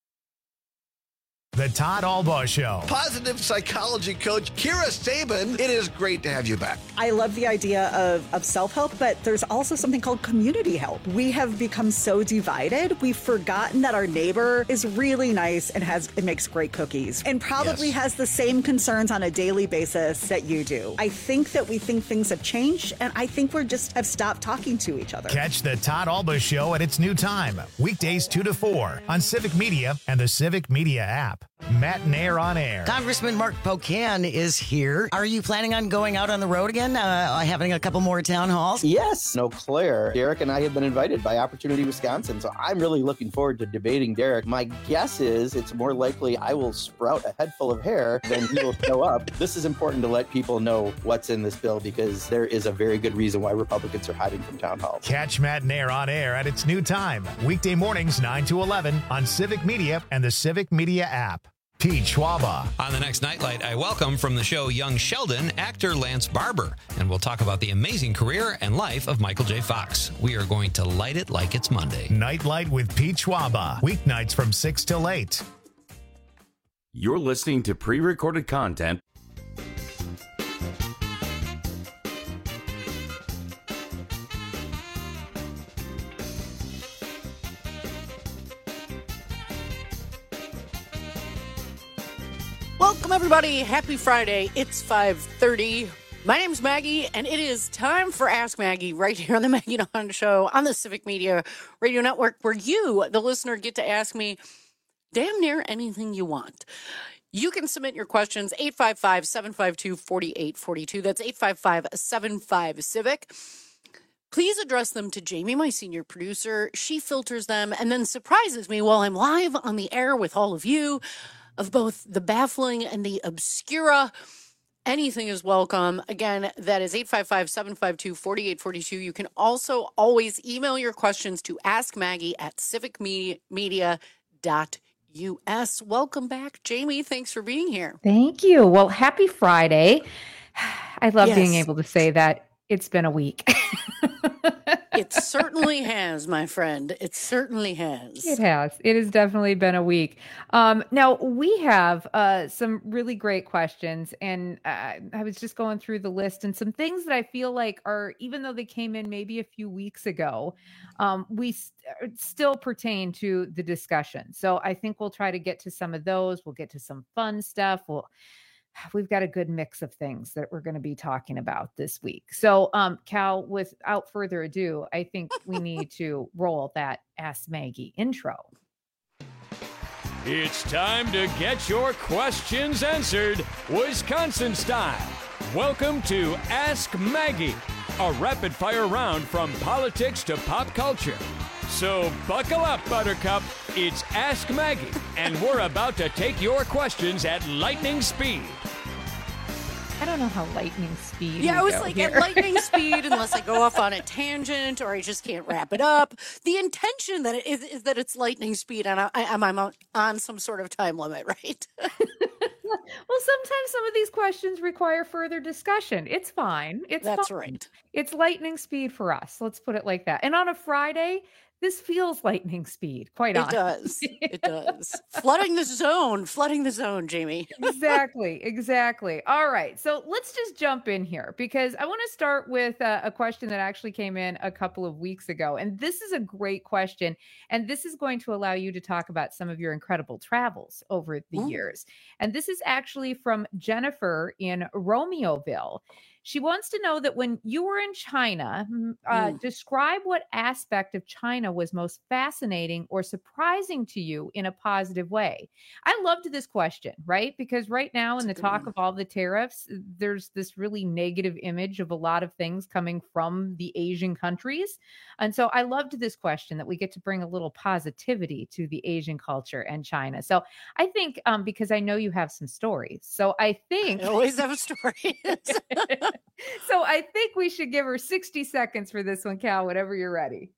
Speaker 8: The Todd Albaugh Show.
Speaker 5: Positive psychology coach Kira Sabin, it is great to have you back.
Speaker 6: I love the idea of, of self-help, but there's also something called community help. We have become so divided, we've forgotten that our neighbor is really nice and has and makes great cookies and probably yes. has the same concerns on a daily basis that you do. I think that we think things have changed, and I think we're just have stopped talking to each other.
Speaker 8: Catch the Todd Albaugh Show at its new time, weekdays two to four on Civic Media and the Civic Media app. Matt Nair on air.
Speaker 7: Congressman Mark Pocan is here. Are you planning on going out on the road again? Uh, having a couple more town halls?
Speaker 9: Yes. No, Claire. Derek and I have been invited by Opportunity Wisconsin, so I'm really looking forward to debating Derek. My guess is it's more likely I will sprout a head full of hair than he will show up. This is important to let people know what's in this bill because there is a very good reason why Republicans are hiding from town halls.
Speaker 8: Catch Matt Nair on air at its new time, weekday mornings nine to eleven on Civic Media and the Civic Media app. Pete Schwaba.
Speaker 3: On the next Nightlight, I welcome from the show Young Sheldon, actor Lance Barber, and we'll talk about the amazing career and life of Michael J. Fox. We are going to light it like it's Monday.
Speaker 8: Nightlight with Pete Schwaba, weeknights from six till eight.
Speaker 19: You're listening to pre-recorded content.
Speaker 20: Welcome, everybody. Happy Friday. It's five thirty. My name's Maggie, and it is time for Ask Maggie right here on the Maggie and Honda Show on the Civic Media Radio Network, where you, the listener, get to ask me damn near anything you want. You can submit your questions, eight five five, seven five two, four eight four two. That's eight five five, seven five, CIVIC. Please address them to Jamie, my senior producer. She filters them and then surprises me while I'm live on the air with all of you of both the baffling and the obscura. Anything is welcome. Again, that is eight five five, seven five two, four eight four two. You can also always email your questions to askmaggie at civic media dot U S. Welcome back, Jamie. Thanks for being here.
Speaker 10: Thank you. Well, happy Friday. I love
Speaker 20: Yes.
Speaker 10: being able to say that. It's been a week.
Speaker 20: It certainly has, my friend. It certainly has.
Speaker 10: It has. It has definitely been a week. Um, now, we have uh, some really great questions, and uh, I was just going through the list and some things that I feel like are, even though they came in maybe a few weeks ago, um, we st- still pertain to the discussion. So I think we'll try to get to some of those. We'll get to some fun stuff. We'll We've got a good mix of things that we're going to be talking about this week. So, um, Cal, without further ado, I think we need to roll that Ask Maggie intro.
Speaker 21: It's time to get your questions answered, Wisconsin style. Welcome to Ask Maggie, a rapid-fire round from politics to pop culture. So buckle up, Buttercup. It's Ask Maggie, and we're about to take your questions at lightning speed.
Speaker 10: I don't know how lightning speed.
Speaker 20: Yeah, I was like
Speaker 10: here.
Speaker 20: at lightning speed, unless I go off on a tangent or I just can't wrap it up. The intention that it is, is that it's lightning speed, and I, I'm, I'm on, on some sort of time limit, right?
Speaker 10: Well, sometimes some of these questions require further discussion. It's fine. It's
Speaker 20: That's
Speaker 10: fine.
Speaker 20: right.
Speaker 10: It's lightning speed for us. Let's put it like that. And on a Friday, this feels lightning speed, quite
Speaker 20: It
Speaker 10: honestly.
Speaker 20: does. It does. Flooding the zone. Flooding the zone, Jamie.
Speaker 10: Exactly. Exactly. All right. So let's just jump in here because I want to start with uh, a question that actually came in a couple of weeks ago. And this is a great question. And this is going to allow you to talk about some of your incredible travels over the
Speaker 20: Ooh.
Speaker 10: years. And this is actually from Jennifer in Romeoville. She wants to know that when you were in China, uh,
Speaker 20: Mm.
Speaker 10: describe what aspect of China was most fascinating or surprising to you in a positive way. I loved this question, right? Because right now in the
Speaker 20: good
Speaker 10: talk
Speaker 20: one.
Speaker 10: of all the tariffs, there's this really negative image of a lot of things coming from the Asian countries. And so I loved this question that we get to bring a little positivity to the Asian culture and China. So I think um, because I know you have some stories. So I think
Speaker 20: I always have a story.
Speaker 10: So I think we should give her sixty seconds for this one, Cal, whenever you're ready.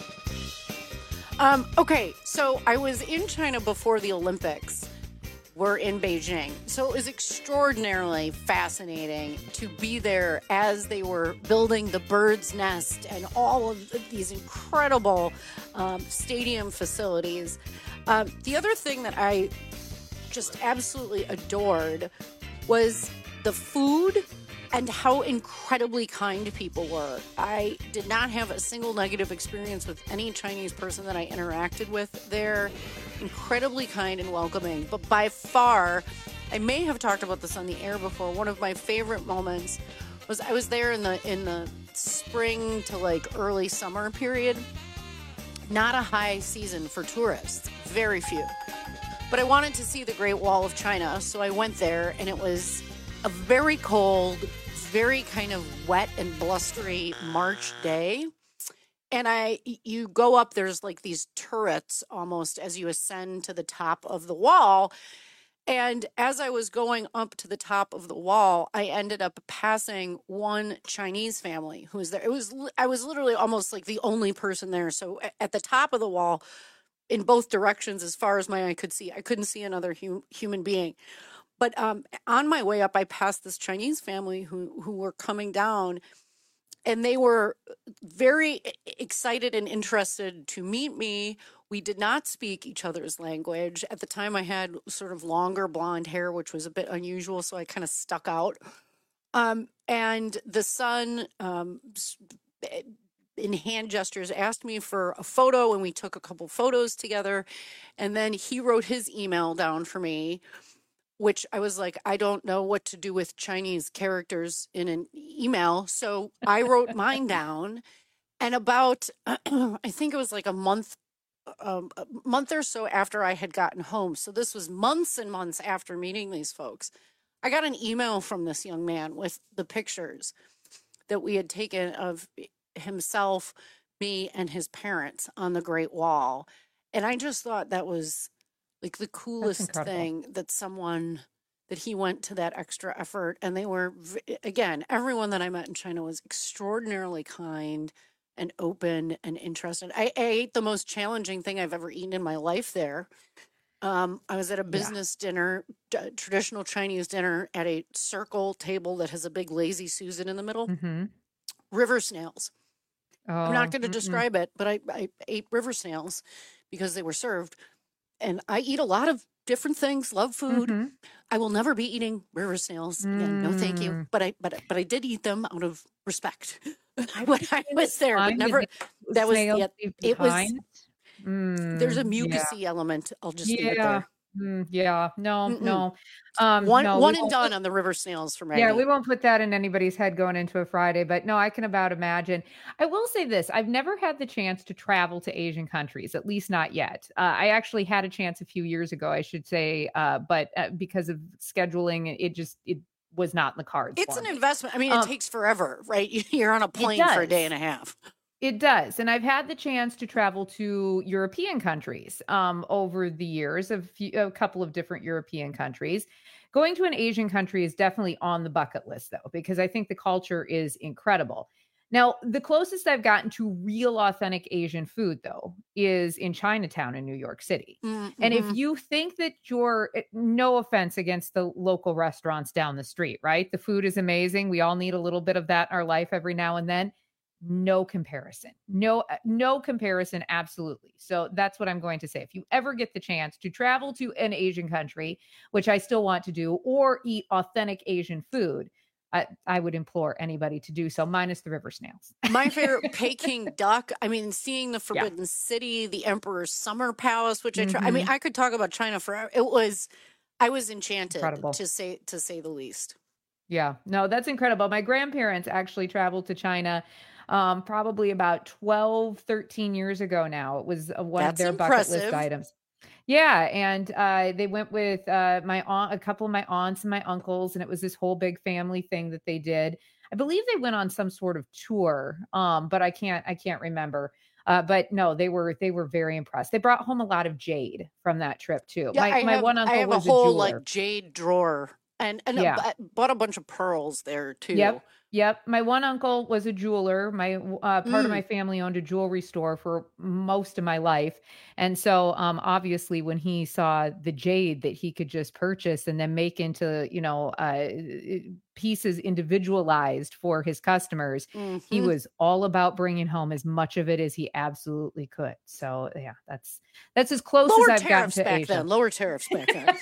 Speaker 20: Um, okay, so I was in China before the Olympics were in Beijing. So it was extraordinarily fascinating to be there as they were building the bird's nest and all of these incredible um, stadium facilities. Um, the other thing that I just absolutely adored was the food and how incredibly kind people were. I did not have a single negative experience with any Chinese person that I interacted with there. Incredibly kind and welcoming. But by far, I may have talked about this on the air before, one of my favorite moments was I was there in the in the spring to like early summer period. Not a high season for tourists, very few. but I wanted to see the Great Wall of China, so I went there, and it was a very cold, very kind of wet and blustery March day. And I, you go up, there's like these turrets almost as you ascend to the top of the wall. And as I was going up to the top of the wall, I ended up passing one Chinese family who was there. It was, I was literally almost like the only person there. So at the top of the wall, in both directions, as far as my eye could see, I couldn't see another hu- human being. But um, on my way up, I passed this Chinese family who, who were coming down. And they were very excited and interested to meet me. We did not speak each other's language. At the time, I had sort of longer blonde hair, which was a bit unusual, so I kind of stuck out. Um, and the son, um, in hand gestures, asked me for a photo, and we took a couple photos together. And then he wrote his email down for me, which I was like, I don't know what to do with Chinese characters in an email. So I wrote mine down. And about, I think it was like a month, um, a month or so after I had gotten home. So this was months and months after meeting these folks. I got an email from this young man with the pictures that we had taken of himself, me, and his parents on the Great Wall. And I just thought that was like the coolest thing that someone, that he went to that extra effort. And they were, again, everyone that I met in China was extraordinarily kind and open and interested. I, I ate the most challenging thing I've ever eaten in my life there. Um, I was at a business yeah. dinner, d- traditional Chinese dinner at a circle table that has a big lazy Susan in the middle.
Speaker 10: Mm-hmm.
Speaker 20: River snails.
Speaker 10: Oh,
Speaker 20: I'm not going to
Speaker 10: mm-mm.
Speaker 20: describe it, but I, I ate river snails because they were served. And I eat a lot of different things, love food.
Speaker 10: Mm-hmm.
Speaker 20: I will never be eating river snails again. No, thank you.
Speaker 10: Mm.
Speaker 20: But I, but, but I did eat them out of respect when I was there. But never, that was, yeah, it was,
Speaker 10: Mm,
Speaker 20: there's a mucusy
Speaker 10: yeah.
Speaker 20: element. I'll just leave
Speaker 10: Yeah.
Speaker 20: it there.
Speaker 10: Mm, yeah. No,
Speaker 20: Mm-mm.
Speaker 10: no. Um,
Speaker 20: One,
Speaker 10: no,
Speaker 20: one
Speaker 10: we
Speaker 20: and
Speaker 10: won't
Speaker 20: done
Speaker 10: put-
Speaker 20: on the river snails for Maggie.
Speaker 10: Yeah, we won't put that in anybody's head going into a Friday, but no, I can about imagine. I will say this. I've never had the chance to travel to Asian countries, at least not yet. Uh, I actually had a chance a few years ago, I should say, uh, but uh, because of scheduling, it just, it was not in the cards.
Speaker 20: It's
Speaker 10: for
Speaker 20: an
Speaker 10: me.
Speaker 20: investment. I mean, it
Speaker 10: Um,
Speaker 20: takes forever, right? You're on a plane for a
Speaker 10: does.
Speaker 20: day and a half.
Speaker 10: It does. And I've had the chance to travel to European countries um, over the years, a, few, a couple of different European countries. Going to an Asian country is definitely on the bucket list, though, because I think the culture is incredible. Now, the closest I've gotten to real authentic Asian food, though, is in Chinatown in New York City.
Speaker 20: Mm,
Speaker 10: And if
Speaker 20: mhm.
Speaker 10: you think that you're, no offense against the local restaurants down the street, right? The food is amazing. We all need a little bit of that in our life every now and then. No comparison. No, no comparison. Absolutely. So that's what I'm going to say. If you ever get the chance to travel to an Asian country, which I still want to do, or eat authentic Asian food, I, I would implore anybody to do so, minus the river snails.
Speaker 20: My favorite, Peking duck. I mean, seeing the Forbidden City, the Emperor's Summer Palace, which I try. I mean,
Speaker 10: Mhm.
Speaker 20: I could talk about China forever. It was, I was enchanted
Speaker 10: Incredible.
Speaker 20: to say to say the least.
Speaker 10: Yeah, no, that's incredible. My grandparents actually traveled to China um, probably about twelve, thirteen years ago now. It was uh, one
Speaker 20: That's
Speaker 10: of their bucket list
Speaker 20: impressive.
Speaker 10: items. Yeah, and uh, they went with uh, my aunt, a couple of my aunts and my uncles, and it was this whole big family thing that they did. I believe they went on some sort of tour, um, but I can't, I can't remember. Uh, but no, they were they were very impressed. They brought home a lot of jade from that trip too.
Speaker 20: Yeah,
Speaker 10: my
Speaker 20: I
Speaker 10: my
Speaker 20: have,
Speaker 10: one uncle
Speaker 20: I have
Speaker 10: was
Speaker 20: a whole
Speaker 10: jeweler.
Speaker 20: like jade drawer, and and
Speaker 10: Yeah.
Speaker 20: I bought a bunch of pearls there too.
Speaker 10: Yep. Yep. My one uncle was a jeweler. My uh, part of my
Speaker 20: Mm.
Speaker 10: family owned a jewelry store for most of my life. And so um, obviously when he saw the jade that he could just purchase and then make into, you know, uh, pieces individualized for his customers, he
Speaker 20: Mhm.
Speaker 10: was all about bringing home as much of it as he absolutely could. So yeah, that's, that's as close
Speaker 20: Lower
Speaker 10: as I've gotten
Speaker 20: tariffs
Speaker 10: to
Speaker 20: back
Speaker 10: Asia.
Speaker 20: then. Lower tariffs back then.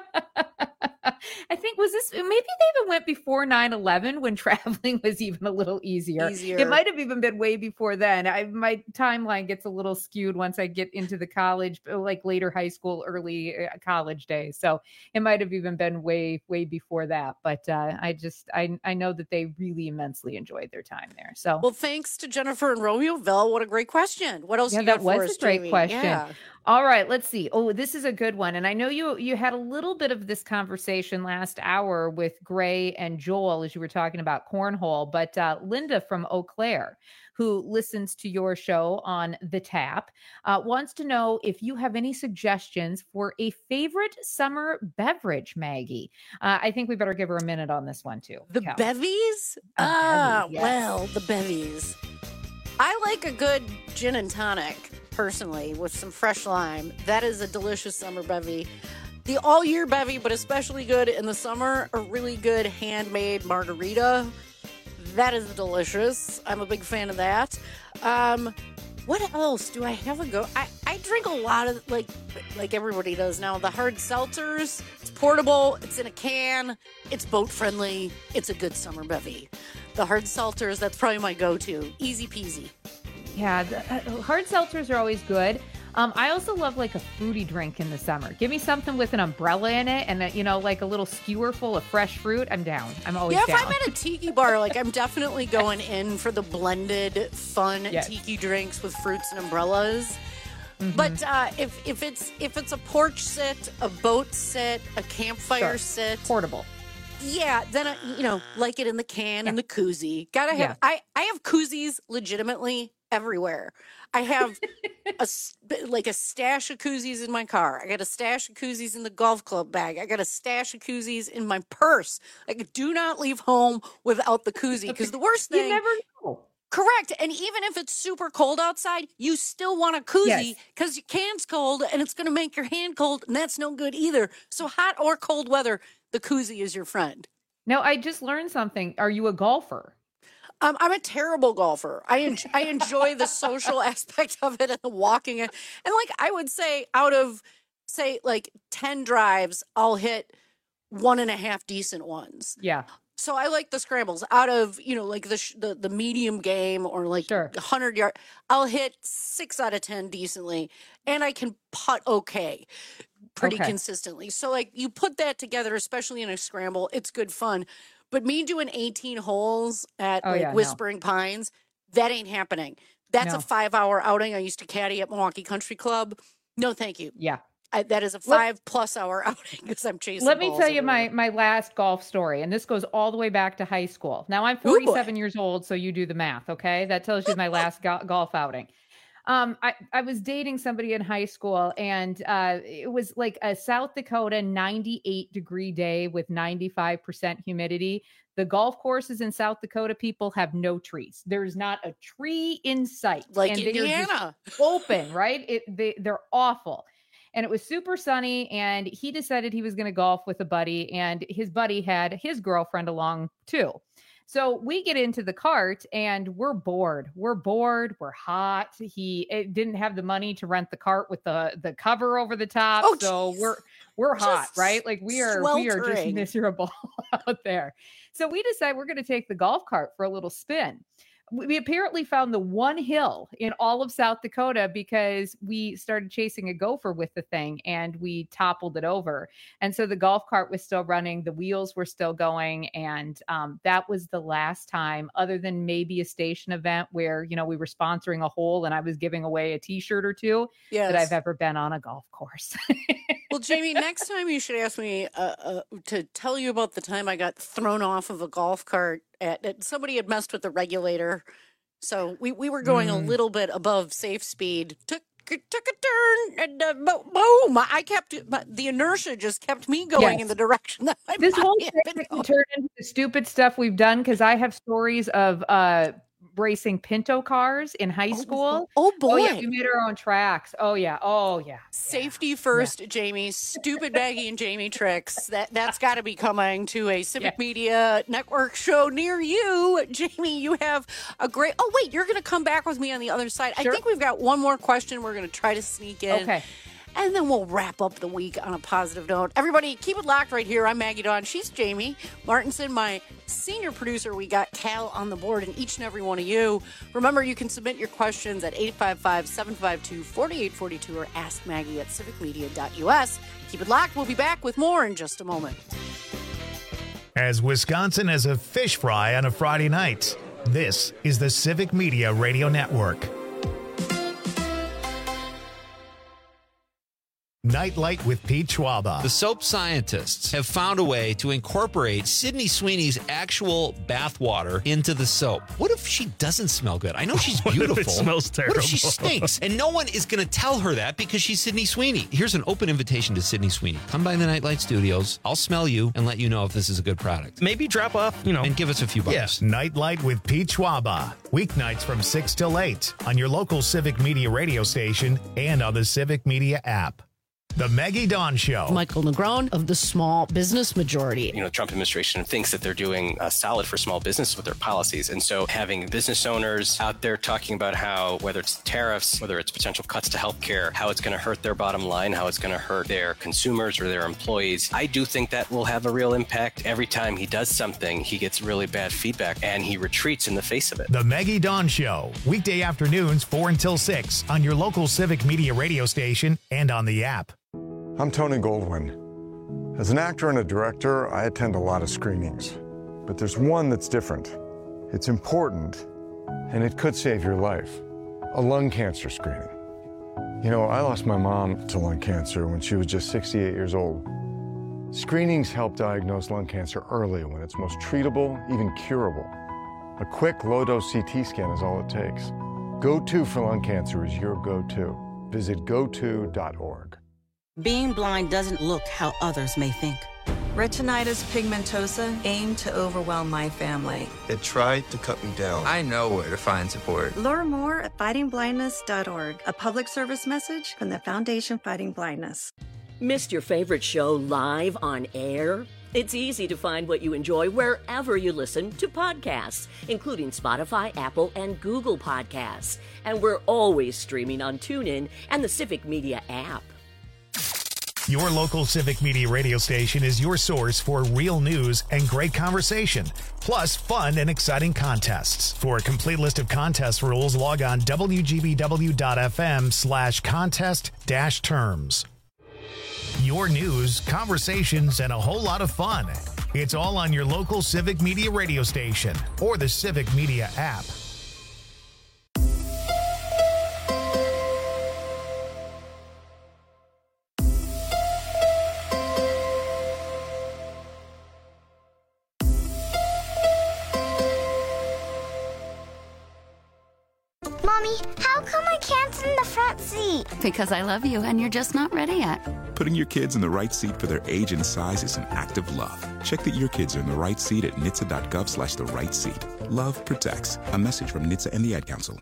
Speaker 10: I think was this maybe they even went before nine eleven when traveling was even a little easier.
Speaker 20: Easier.
Speaker 10: It might have even been way before then. I my timeline gets a little skewed once I get into the college, like later high school, early uh, college days. So it might have even been way way before that. But uh, I just I I know that they really immensely enjoyed their time there. So
Speaker 20: Well, thanks to Jennifer and Romeoville. What a great question. What else
Speaker 10: yeah,
Speaker 20: you got
Speaker 10: that
Speaker 20: for
Speaker 10: was
Speaker 20: us,
Speaker 10: a great
Speaker 20: Jamie?
Speaker 10: question.
Speaker 20: Yeah.
Speaker 10: All right, let's see. Oh, this is a good one. And I know you you had a little bit of this conversation last hour with Gray and Joel as you were talking about cornhole, but uh, Linda from Eau Claire, who listens to your show on The Tap, uh, wants to know if you have any suggestions for a favorite summer beverage, Maggie. Uh, I think we better give her a minute on this one, too.
Speaker 20: The
Speaker 10: Cal.
Speaker 20: bevies?
Speaker 10: A
Speaker 20: Ah,
Speaker 10: bevy, yes.
Speaker 20: well, the bevies. I like a good gin and tonic, personally, with some fresh lime. That is a delicious summer bevy. The all-year bevy, but especially good in the summer, a really good handmade margarita. That is delicious. I'm a big fan of that. Um, what else do I have a go? I, I drink a lot of, like like everybody does now, the hard seltzers. It's portable. It's in a can. It's boat-friendly. It's a good summer bevy. The hard seltzers, that's probably my go-to. Easy peasy.
Speaker 10: Yeah, the, uh, hard seltzers are always good. Um, I also love like a fruity drink in the summer. Give me something with an umbrella in it and, a, you know, like a little skewer full of fresh fruit. I'm down. I'm always
Speaker 20: yeah,
Speaker 10: down.
Speaker 20: if I'm at a tiki bar, like I'm definitely going in for the blended, fun
Speaker 10: Yes.
Speaker 20: tiki drinks with fruits and umbrellas.
Speaker 10: Mhm.
Speaker 20: But uh, if if it's if it's a porch sit, a boat sit, a campfire
Speaker 10: Sure.
Speaker 20: sit,
Speaker 10: portable.
Speaker 20: yeah, then I, you know, like it in the can and the koozie. Gotta have.
Speaker 10: Yeah.
Speaker 20: I I have koozies legitimately everywhere. I have a s- like a stash of koozies in my car. I got a stash of koozies in the golf club bag. I got a stash of koozies in my purse. Like, do not leave home without the koozie, because the worst thing.
Speaker 10: You never know.
Speaker 20: Correct. And even if it's super cold outside, you still want a koozie
Speaker 10: Yes.
Speaker 20: because your can's cold and it's going to make your hand cold, and that's no good either. So hot or cold weather, the koozie is your friend.
Speaker 10: Now, I just learned something. Are you a golfer?
Speaker 20: Um, I'm a terrible golfer. I en- I enjoy the social aspect of it and the walking. And, and like I would say, out of say like ten drives, I'll hit one and a half decent ones.
Speaker 10: Yeah.
Speaker 20: So I like the scrambles. Out of, you know, like the sh- the, the medium game or like
Speaker 10: Sure.
Speaker 20: one hundred yard, I'll hit six out of ten decently, and I can putt okay, pretty
Speaker 10: Okay.
Speaker 20: consistently. So like you put that together, especially in a scramble, it's good fun. But me doing eighteen holes at
Speaker 10: Oh,
Speaker 20: like
Speaker 10: yeah, no.
Speaker 20: Whispering Pines, that ain't happening. That's
Speaker 10: No.
Speaker 20: a five hour outing. I used to caddy at Milwaukee Country Club. No, thank you.
Speaker 10: Yeah.
Speaker 20: I, that is a five plus hour outing because I'm chasing.
Speaker 10: Let me
Speaker 20: balls
Speaker 10: tell you
Speaker 20: everywhere.
Speaker 10: my my last golf story, and this goes all the way back to high school. Now I'm
Speaker 20: boy.
Speaker 10: forty-seven years old, so you do the math, okay? That tells you my last go- golf outing. Um, I, I was dating somebody in high school, and uh, it was like a South Dakota ninety-eight degree day with ninety-five percent humidity. The golf courses in South Dakota, people have no trees. There's not a tree in sight.
Speaker 20: Like
Speaker 10: and they are just
Speaker 20: Indiana.
Speaker 10: open, right? It they they're awful. And it was super sunny, and he decided he was going to golf with a buddy, and his buddy had his girlfriend along too. So we get into the cart and we're bored. We're bored. We're hot. He it didn't have the money to rent the cart with the the cover over the top.
Speaker 20: Oh,
Speaker 10: so
Speaker 20: geez.
Speaker 10: we're we're hot,
Speaker 20: Just
Speaker 10: right? Like we are we are just
Speaker 20: sweltering.
Speaker 10: miserable out there. So we decide we're going to take the golf cart for a little spin. We we apparently found the one hill in all of South Dakota because we started chasing a gopher with the thing and we toppled it over. And so the golf cart was still running, the wheels were still going. And um, that was the last time, other than maybe a station event where, you know, we were sponsoring a hole and I was giving away a t-shirt or two,
Speaker 20: Yes.
Speaker 10: that I've ever been on a golf course.
Speaker 20: Well, Jamie, next time you should ask me uh, uh, to tell you about the time I got thrown off of a golf cart at, at somebody had messed with the regulator. So we, we were going a
Speaker 10: Mm.
Speaker 20: little bit above safe speed. Took took a turn and uh, bo- boom! I kept my, the inertia just kept me going
Speaker 10: Yes.
Speaker 20: in the direction that my
Speaker 10: This whole
Speaker 20: body
Speaker 10: thing
Speaker 20: had been
Speaker 10: can
Speaker 20: going.
Speaker 10: turn into the stupid stuff we've done because I have stories of uh racing Pinto cars in high school.
Speaker 20: Oh boy!
Speaker 10: Oh yeah, we made our own tracks. Oh yeah. Oh yeah.
Speaker 20: Safety first, Jamie. Stupid Maggie and Jamie tricks. That that's got to be coming to a Civic
Speaker 10: Yeah.
Speaker 20: Media Network show near you, Jamie. You have a great. Oh wait, you're going to come back with me on the other side.
Speaker 10: Sure.
Speaker 20: I think we've got one more question. We're going to try to sneak in.
Speaker 10: Okay.
Speaker 20: And then we'll wrap up the week on a positive note. Everybody, keep it locked right here. I'm Maggie Dawn. She's Jamie Martinson, my senior producer. We got Cal on the board, and each and every one of you. Remember, you can submit your questions at eight five five, seven five two, four eight four two or ask Maggie at civic media dot u s. Keep it locked. We'll be back with more in just a moment.
Speaker 8: As Wisconsin has a fish fry on a Friday night, this is the Civic Media Radio Network. Nightlight with Pete Schwaba.
Speaker 3: The soap scientists have found a way to incorporate Sydney Sweeney's actual bathwater into the soap. What if she doesn't smell good? I know she's
Speaker 1: What if it
Speaker 3: beautiful.
Speaker 1: smells terrible?
Speaker 3: What if she stinks? And no one is going to tell her that because she's Sydney Sweeney. Here's an open invitation to Sydney Sweeney. Come by the Nightlight Studios. I'll smell you and let you know if this is a good product.
Speaker 1: Maybe drop off, you know.
Speaker 3: And give us a few bucks.
Speaker 8: Yes. Nightlight with Pete Schwaba. Weeknights from six till eight on your local Civic Media radio station and on the Civic Media app. The Maggie Dawn Show.
Speaker 20: Michael Negron of the Small Business Majority.
Speaker 15: You know, the Trump administration thinks that they're doing uh, solid for small business with their policies. And so having business owners out there talking about how, whether it's tariffs, whether it's potential cuts to healthcare, how it's going to hurt their bottom line, how it's going to hurt their consumers or their employees, I do think that will have a real impact. Every time he does something, he gets really bad feedback and he retreats in the face of it.
Speaker 8: The Maggie Dawn Show. Weekday afternoons, four until six on your local Civic Media radio station and on the app.
Speaker 16: I'm Tony Goldwyn. As an actor and a director, I attend a lot of screenings. But there's one that's different. It's important, and it could save your life. A lung cancer screening. You know, I lost my mom to lung cancer when she was just sixty-eight years old. Screenings help diagnose lung cancer early when it's most treatable, even curable. A quick, low-dose C T scan is all it takes. Go To for lung cancer is your go-to. Visit go to dot org.
Speaker 17: Being blind doesn't look how others may think.
Speaker 18: Retinitis pigmentosa aimed to overwhelm my family.
Speaker 23: It tried to cut me down. I know where to find support.
Speaker 18: Learn more at fighting blindness dot org, a public service message from the Foundation Fighting Blindness.
Speaker 26: Missed your favorite show live on air? It's easy to find what you enjoy wherever you listen to podcasts, including Spotify, Apple, and Google Podcasts. And we're always streaming on TuneIn and the Civic Media app.
Speaker 8: Your local Civic Media radio station is your source for real news and great conversation, plus fun and exciting contests. For a complete list of contest rules, log on W G B W dot F M slash contest dash terms. Your news, conversations, and a whole lot of fun. It's all on your local Civic Media radio station or the Civic Media app.
Speaker 27: Mommy, how come I can't sit in the front seat?
Speaker 28: Because I love you and you're just not ready yet.
Speaker 29: Putting your kids in the right seat for their age and size is an act of love. Check that your kids are in the right seat at N H T S A dot gov slash the right seat. Love protects. A message from N H T S A and the Ad Council.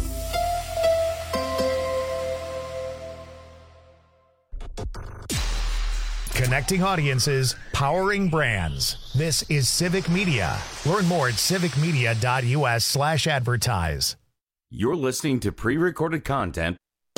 Speaker 8: Connecting audiences, powering brands. This is Civic Media. Learn more at civic media dot U S slash advertise.
Speaker 19: You're listening to pre-recorded content.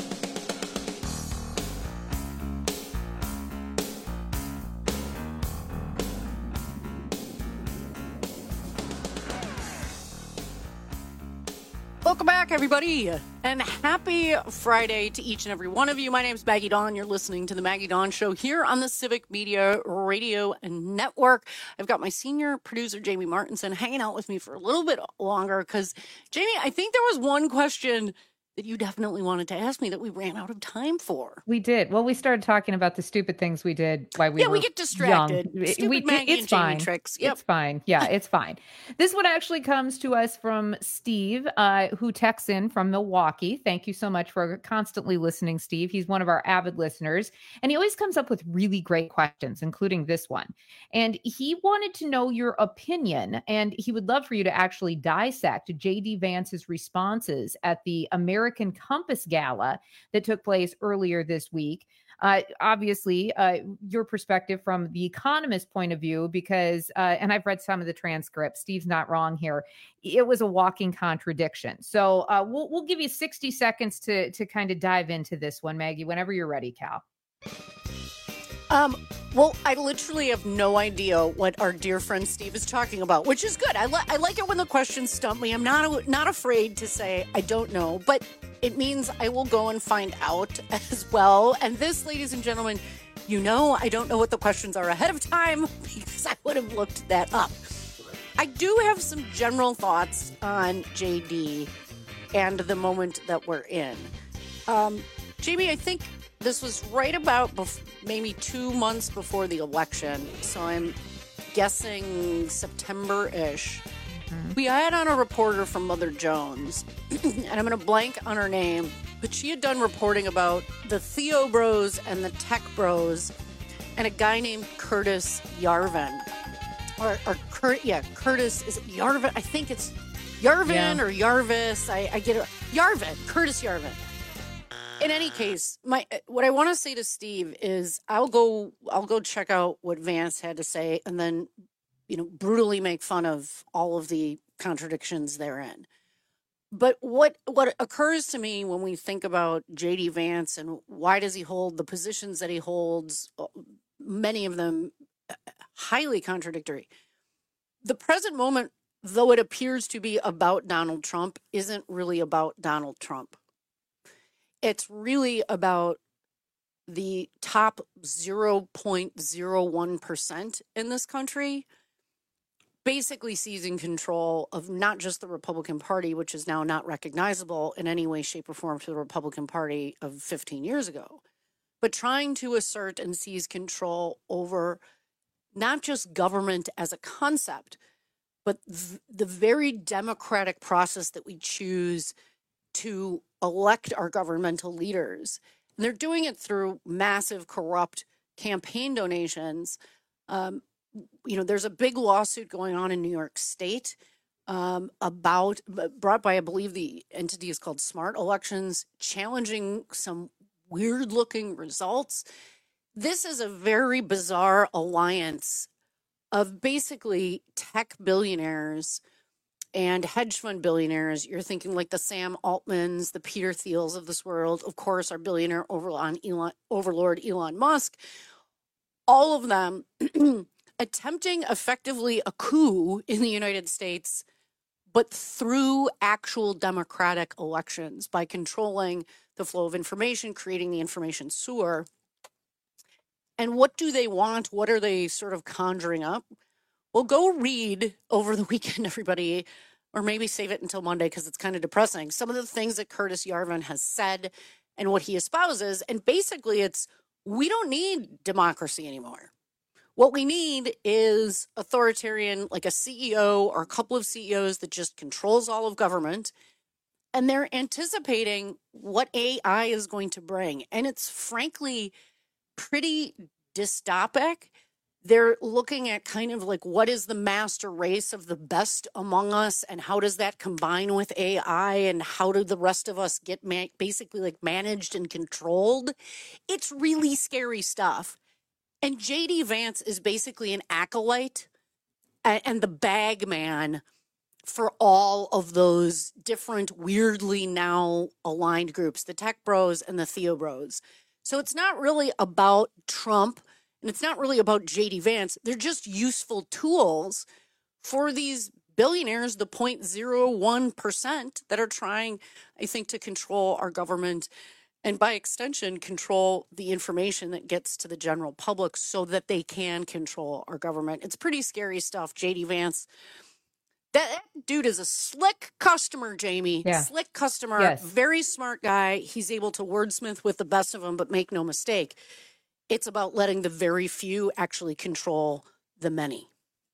Speaker 20: Welcome back, everybody, and happy Friday to each and every one of you. My name is Maggie Dawn. You're listening to the Maggie Dawn Show here on the Civic Media Radio Network. I've got my senior producer, Jamie Martinson, hanging out with me for a little bit longer because, Jamie, I think there was one question that you definitely wanted to ask me that we ran out of time for.
Speaker 10: We did. Well, we started talking about the stupid things we did while we
Speaker 20: yeah,
Speaker 10: were
Speaker 20: we get distracted.
Speaker 10: young.
Speaker 20: Stupid
Speaker 10: we,
Speaker 20: Maggie
Speaker 10: it's
Speaker 20: and
Speaker 10: fine.
Speaker 20: Jamie tricks. Yep.
Speaker 10: It's fine. Yeah, it's fine. This one actually comes to us from Steve, uh, who texts in from Milwaukee. Thank you so much for constantly listening, Steve. He's one of our avid listeners, and he always comes up with really great questions, including this one. And he wanted to know your opinion, and he would love for you to actually dissect J D Vance's responses at the American Compass Gala that took place earlier this week. Uh, obviously, uh, your perspective from the Economist point of view, because, uh, and I've read some of the transcripts, Steve's not wrong here, it was a walking contradiction. So uh, we'll we'll give you sixty seconds to to kind of dive into this one, Maggie, whenever you're ready, Cal.
Speaker 20: Um, well, I literally have no idea what our dear friend Steve is talking about, which is good. I, li- I like it when the questions stump me. I'm not not afraid to say I don't know, but it means I will go and find out as well. And this, ladies and gentlemen, you know I don't know what the questions are ahead of time because I would have looked that up. I do have some general thoughts on J D and the moment that we're in. Um, Jamie, I think This was right about bef- maybe two months before the election, so I'm guessing September-ish. Mm-hmm. We had on a reporter from Mother Jones, and I'm going to blank on her name, but she had done reporting about the Theo Bros and the Tech Bros and a guy named Curtis Yarvin. Or, or Curt, yeah, Curtis, is it Yarvin? I think it's Yarvin yeah. or Yarvis. I, I get it. Yarvin, Curtis Yarvin. In any case, my what I want to say to Steve is I'll go I'll go check out what Vance had to say and then, you know, brutally make fun of all of the contradictions therein. But what what occurs to me when we think about J D Vance and why does he hold the positions that he holds, many of them highly contradictory. The present moment, though it appears to be about Donald Trump, isn't really about Donald Trump. It's really about the top zero point zero one percent in this country basically seizing control of not just the Republican Party, which is now not recognizable in any way, shape, or form to the Republican Party of fifteen years ago, but trying to assert and seize control over not just government as a concept, but th- the very democratic process that we choose to elect our governmental leaders. And they're doing it through massive corrupt campaign donations. Um, you know, there's a big lawsuit going on in New York State um, about, brought by, I believe the entity is called Smart Elections, challenging some weird looking results. This is a very bizarre alliance of basically tech billionaires and hedge fund billionaires. You're thinking like the Sam Altmans, the Peter Thiels of this world, of course, our billionaire overlord Elon, overlord Elon Musk, all of them attempting effectively a coup in the United States, but through actual democratic elections by controlling the flow of information, creating the information sewer. And what do they want? What are they sort of conjuring up? Well, go read over the weekend, everybody, or maybe save it until Monday because it's kind of depressing. Some of the things that Curtis Yarvin has said and what he espouses. And basically it's, we don't need democracy anymore. What we need is authoritarian, like a C E O or a couple of C E Os that just controls all of government. And they're anticipating what A I is going to bring. And it's frankly pretty dystopic. They're looking at kind of like what is the master race of the best among us and how does that combine with A I and how do the rest of us get ma- basically like managed and controlled? It's really scary stuff. And J D Vance is basically an acolyte and, and the bag man for all of those different weirdly now aligned groups, the Tech Bros and the Theo Bros. So it's not really about Trump and it's not really about J D Vance. They're just useful tools for these billionaires, the zero point zero one percent that are trying, I think, to control our government and by extension, control the information that gets to the general public so that they can control our government. It's pretty scary stuff. J D Vance, that, that dude is a slick customer, Jamie.
Speaker 10: Yeah.
Speaker 20: Slick customer,
Speaker 10: Yes.
Speaker 20: very smart guy. He's able to wordsmith with the best of them, but make no mistake. It's about letting the very few actually control the many.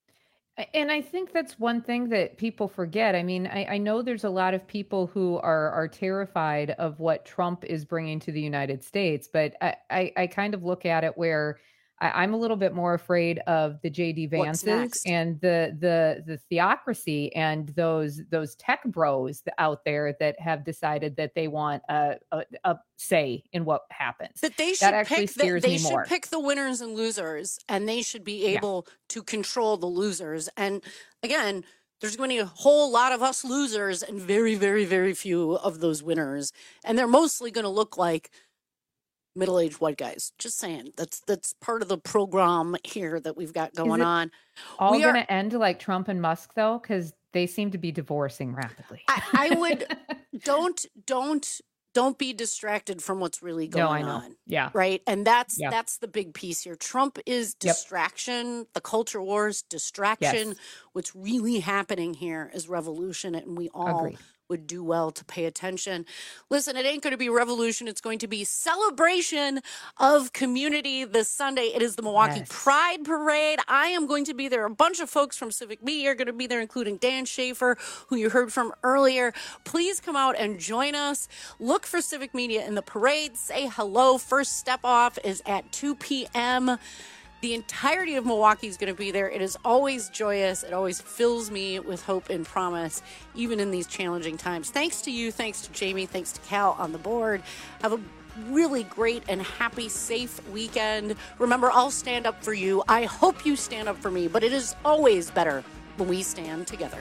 Speaker 10: And I think that's one thing that people forget. I mean, I, I know there's a lot of people who are are terrified of what Trump is bringing to the United States, but I, I, I kind of look at it where I, I'm a little bit more afraid of the J D Vances and the the the theocracy and those those tech bros out there that have decided that they want a, a, a say in what happens.
Speaker 20: That they should
Speaker 10: that actually
Speaker 20: pick
Speaker 10: scares
Speaker 20: the, they
Speaker 10: me
Speaker 20: should
Speaker 10: more.
Speaker 20: pick the winners and losers, and they should be able yeah. to control the losers. And again, there's going to be a whole lot of us losers and very, very, very few of those winners, and they're mostly going to look like middle-aged white guys. Just saying. That's that's part of the program here that we've got going on.
Speaker 10: All
Speaker 20: We
Speaker 10: going
Speaker 20: are-
Speaker 10: to end like Trump and Musk though, because they seem to be divorcing rapidly.
Speaker 20: I, I would don't don't don't be distracted from what's really going
Speaker 10: No, I know.
Speaker 20: on.
Speaker 10: Yeah.
Speaker 20: Right. And that's
Speaker 10: Yeah.
Speaker 20: that's the big piece here. Trump is
Speaker 10: Yep.
Speaker 20: distraction, the culture wars, distraction.
Speaker 10: Yes.
Speaker 20: What's really happening here is revolution, and we all
Speaker 10: Agreed.
Speaker 20: would do well to pay attention. Listen, it ain't going to be revolution. It's going to be celebration of community this Sunday. It is the Milwaukee yes. Pride Parade. I am going to be there. A bunch of folks from Civic Media are going to be there, including Dan Schaefer, who you heard from earlier. Please come out and join us. Look for Civic Media in the parade. Say hello. First step off is at two p.m. The entirety of Milwaukee is going to be there. It is always joyous. It always fills me with hope and promise, even in these challenging times. Thanks to you. Thanks to Jamie. Thanks to Cal on the board. Have a really great and happy, safe weekend. Remember, I'll stand up for you. I hope you stand up for me, but it is always better when we stand together.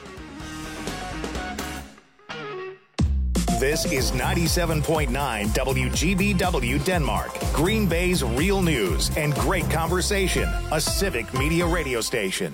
Speaker 8: This is ninety-seven point nine W G B W Denmark, Green Bay's real news and great conversation, a Civic Media radio station.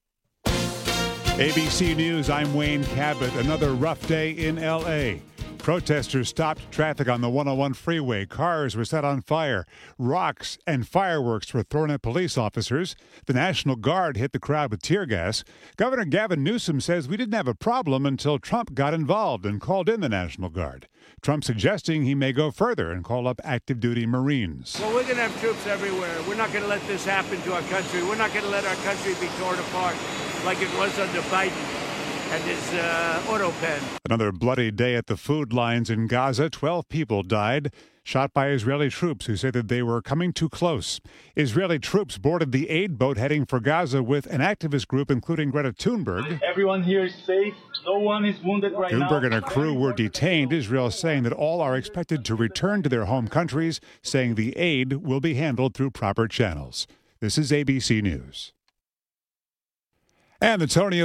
Speaker 1: A B C News, I'm Wayne Cabot. Another rough day in L A. Protesters stopped traffic on the one oh one freeway. Cars were set on fire. Rocks and fireworks were thrown at police officers. The National Guard hit the crowd with tear gas. Governor Gavin Newsom says we didn't have a problem until Trump got involved and called in the National Guard. Trump suggesting he may go further and call up active duty Marines.
Speaker 2: Well, we're going to have troops everywhere. We're not going to let this happen to our country. We're not going to let our country be torn apart like it was under Biden and his uh, auto pen.
Speaker 1: Another bloody day at the food lines in Gaza. Twelve people died, shot by Israeli troops who said that they were coming too close. Israeli troops boarded the aid boat heading for Gaza with an activist group, including Greta Thunberg.
Speaker 4: Everyone here is safe. No one is wounded right now.
Speaker 1: Thunberg and her crew were detained. Israel saying that all are expected to return to their home countries, saying the aid will be handled through proper channels. This is A B C News. And the Tony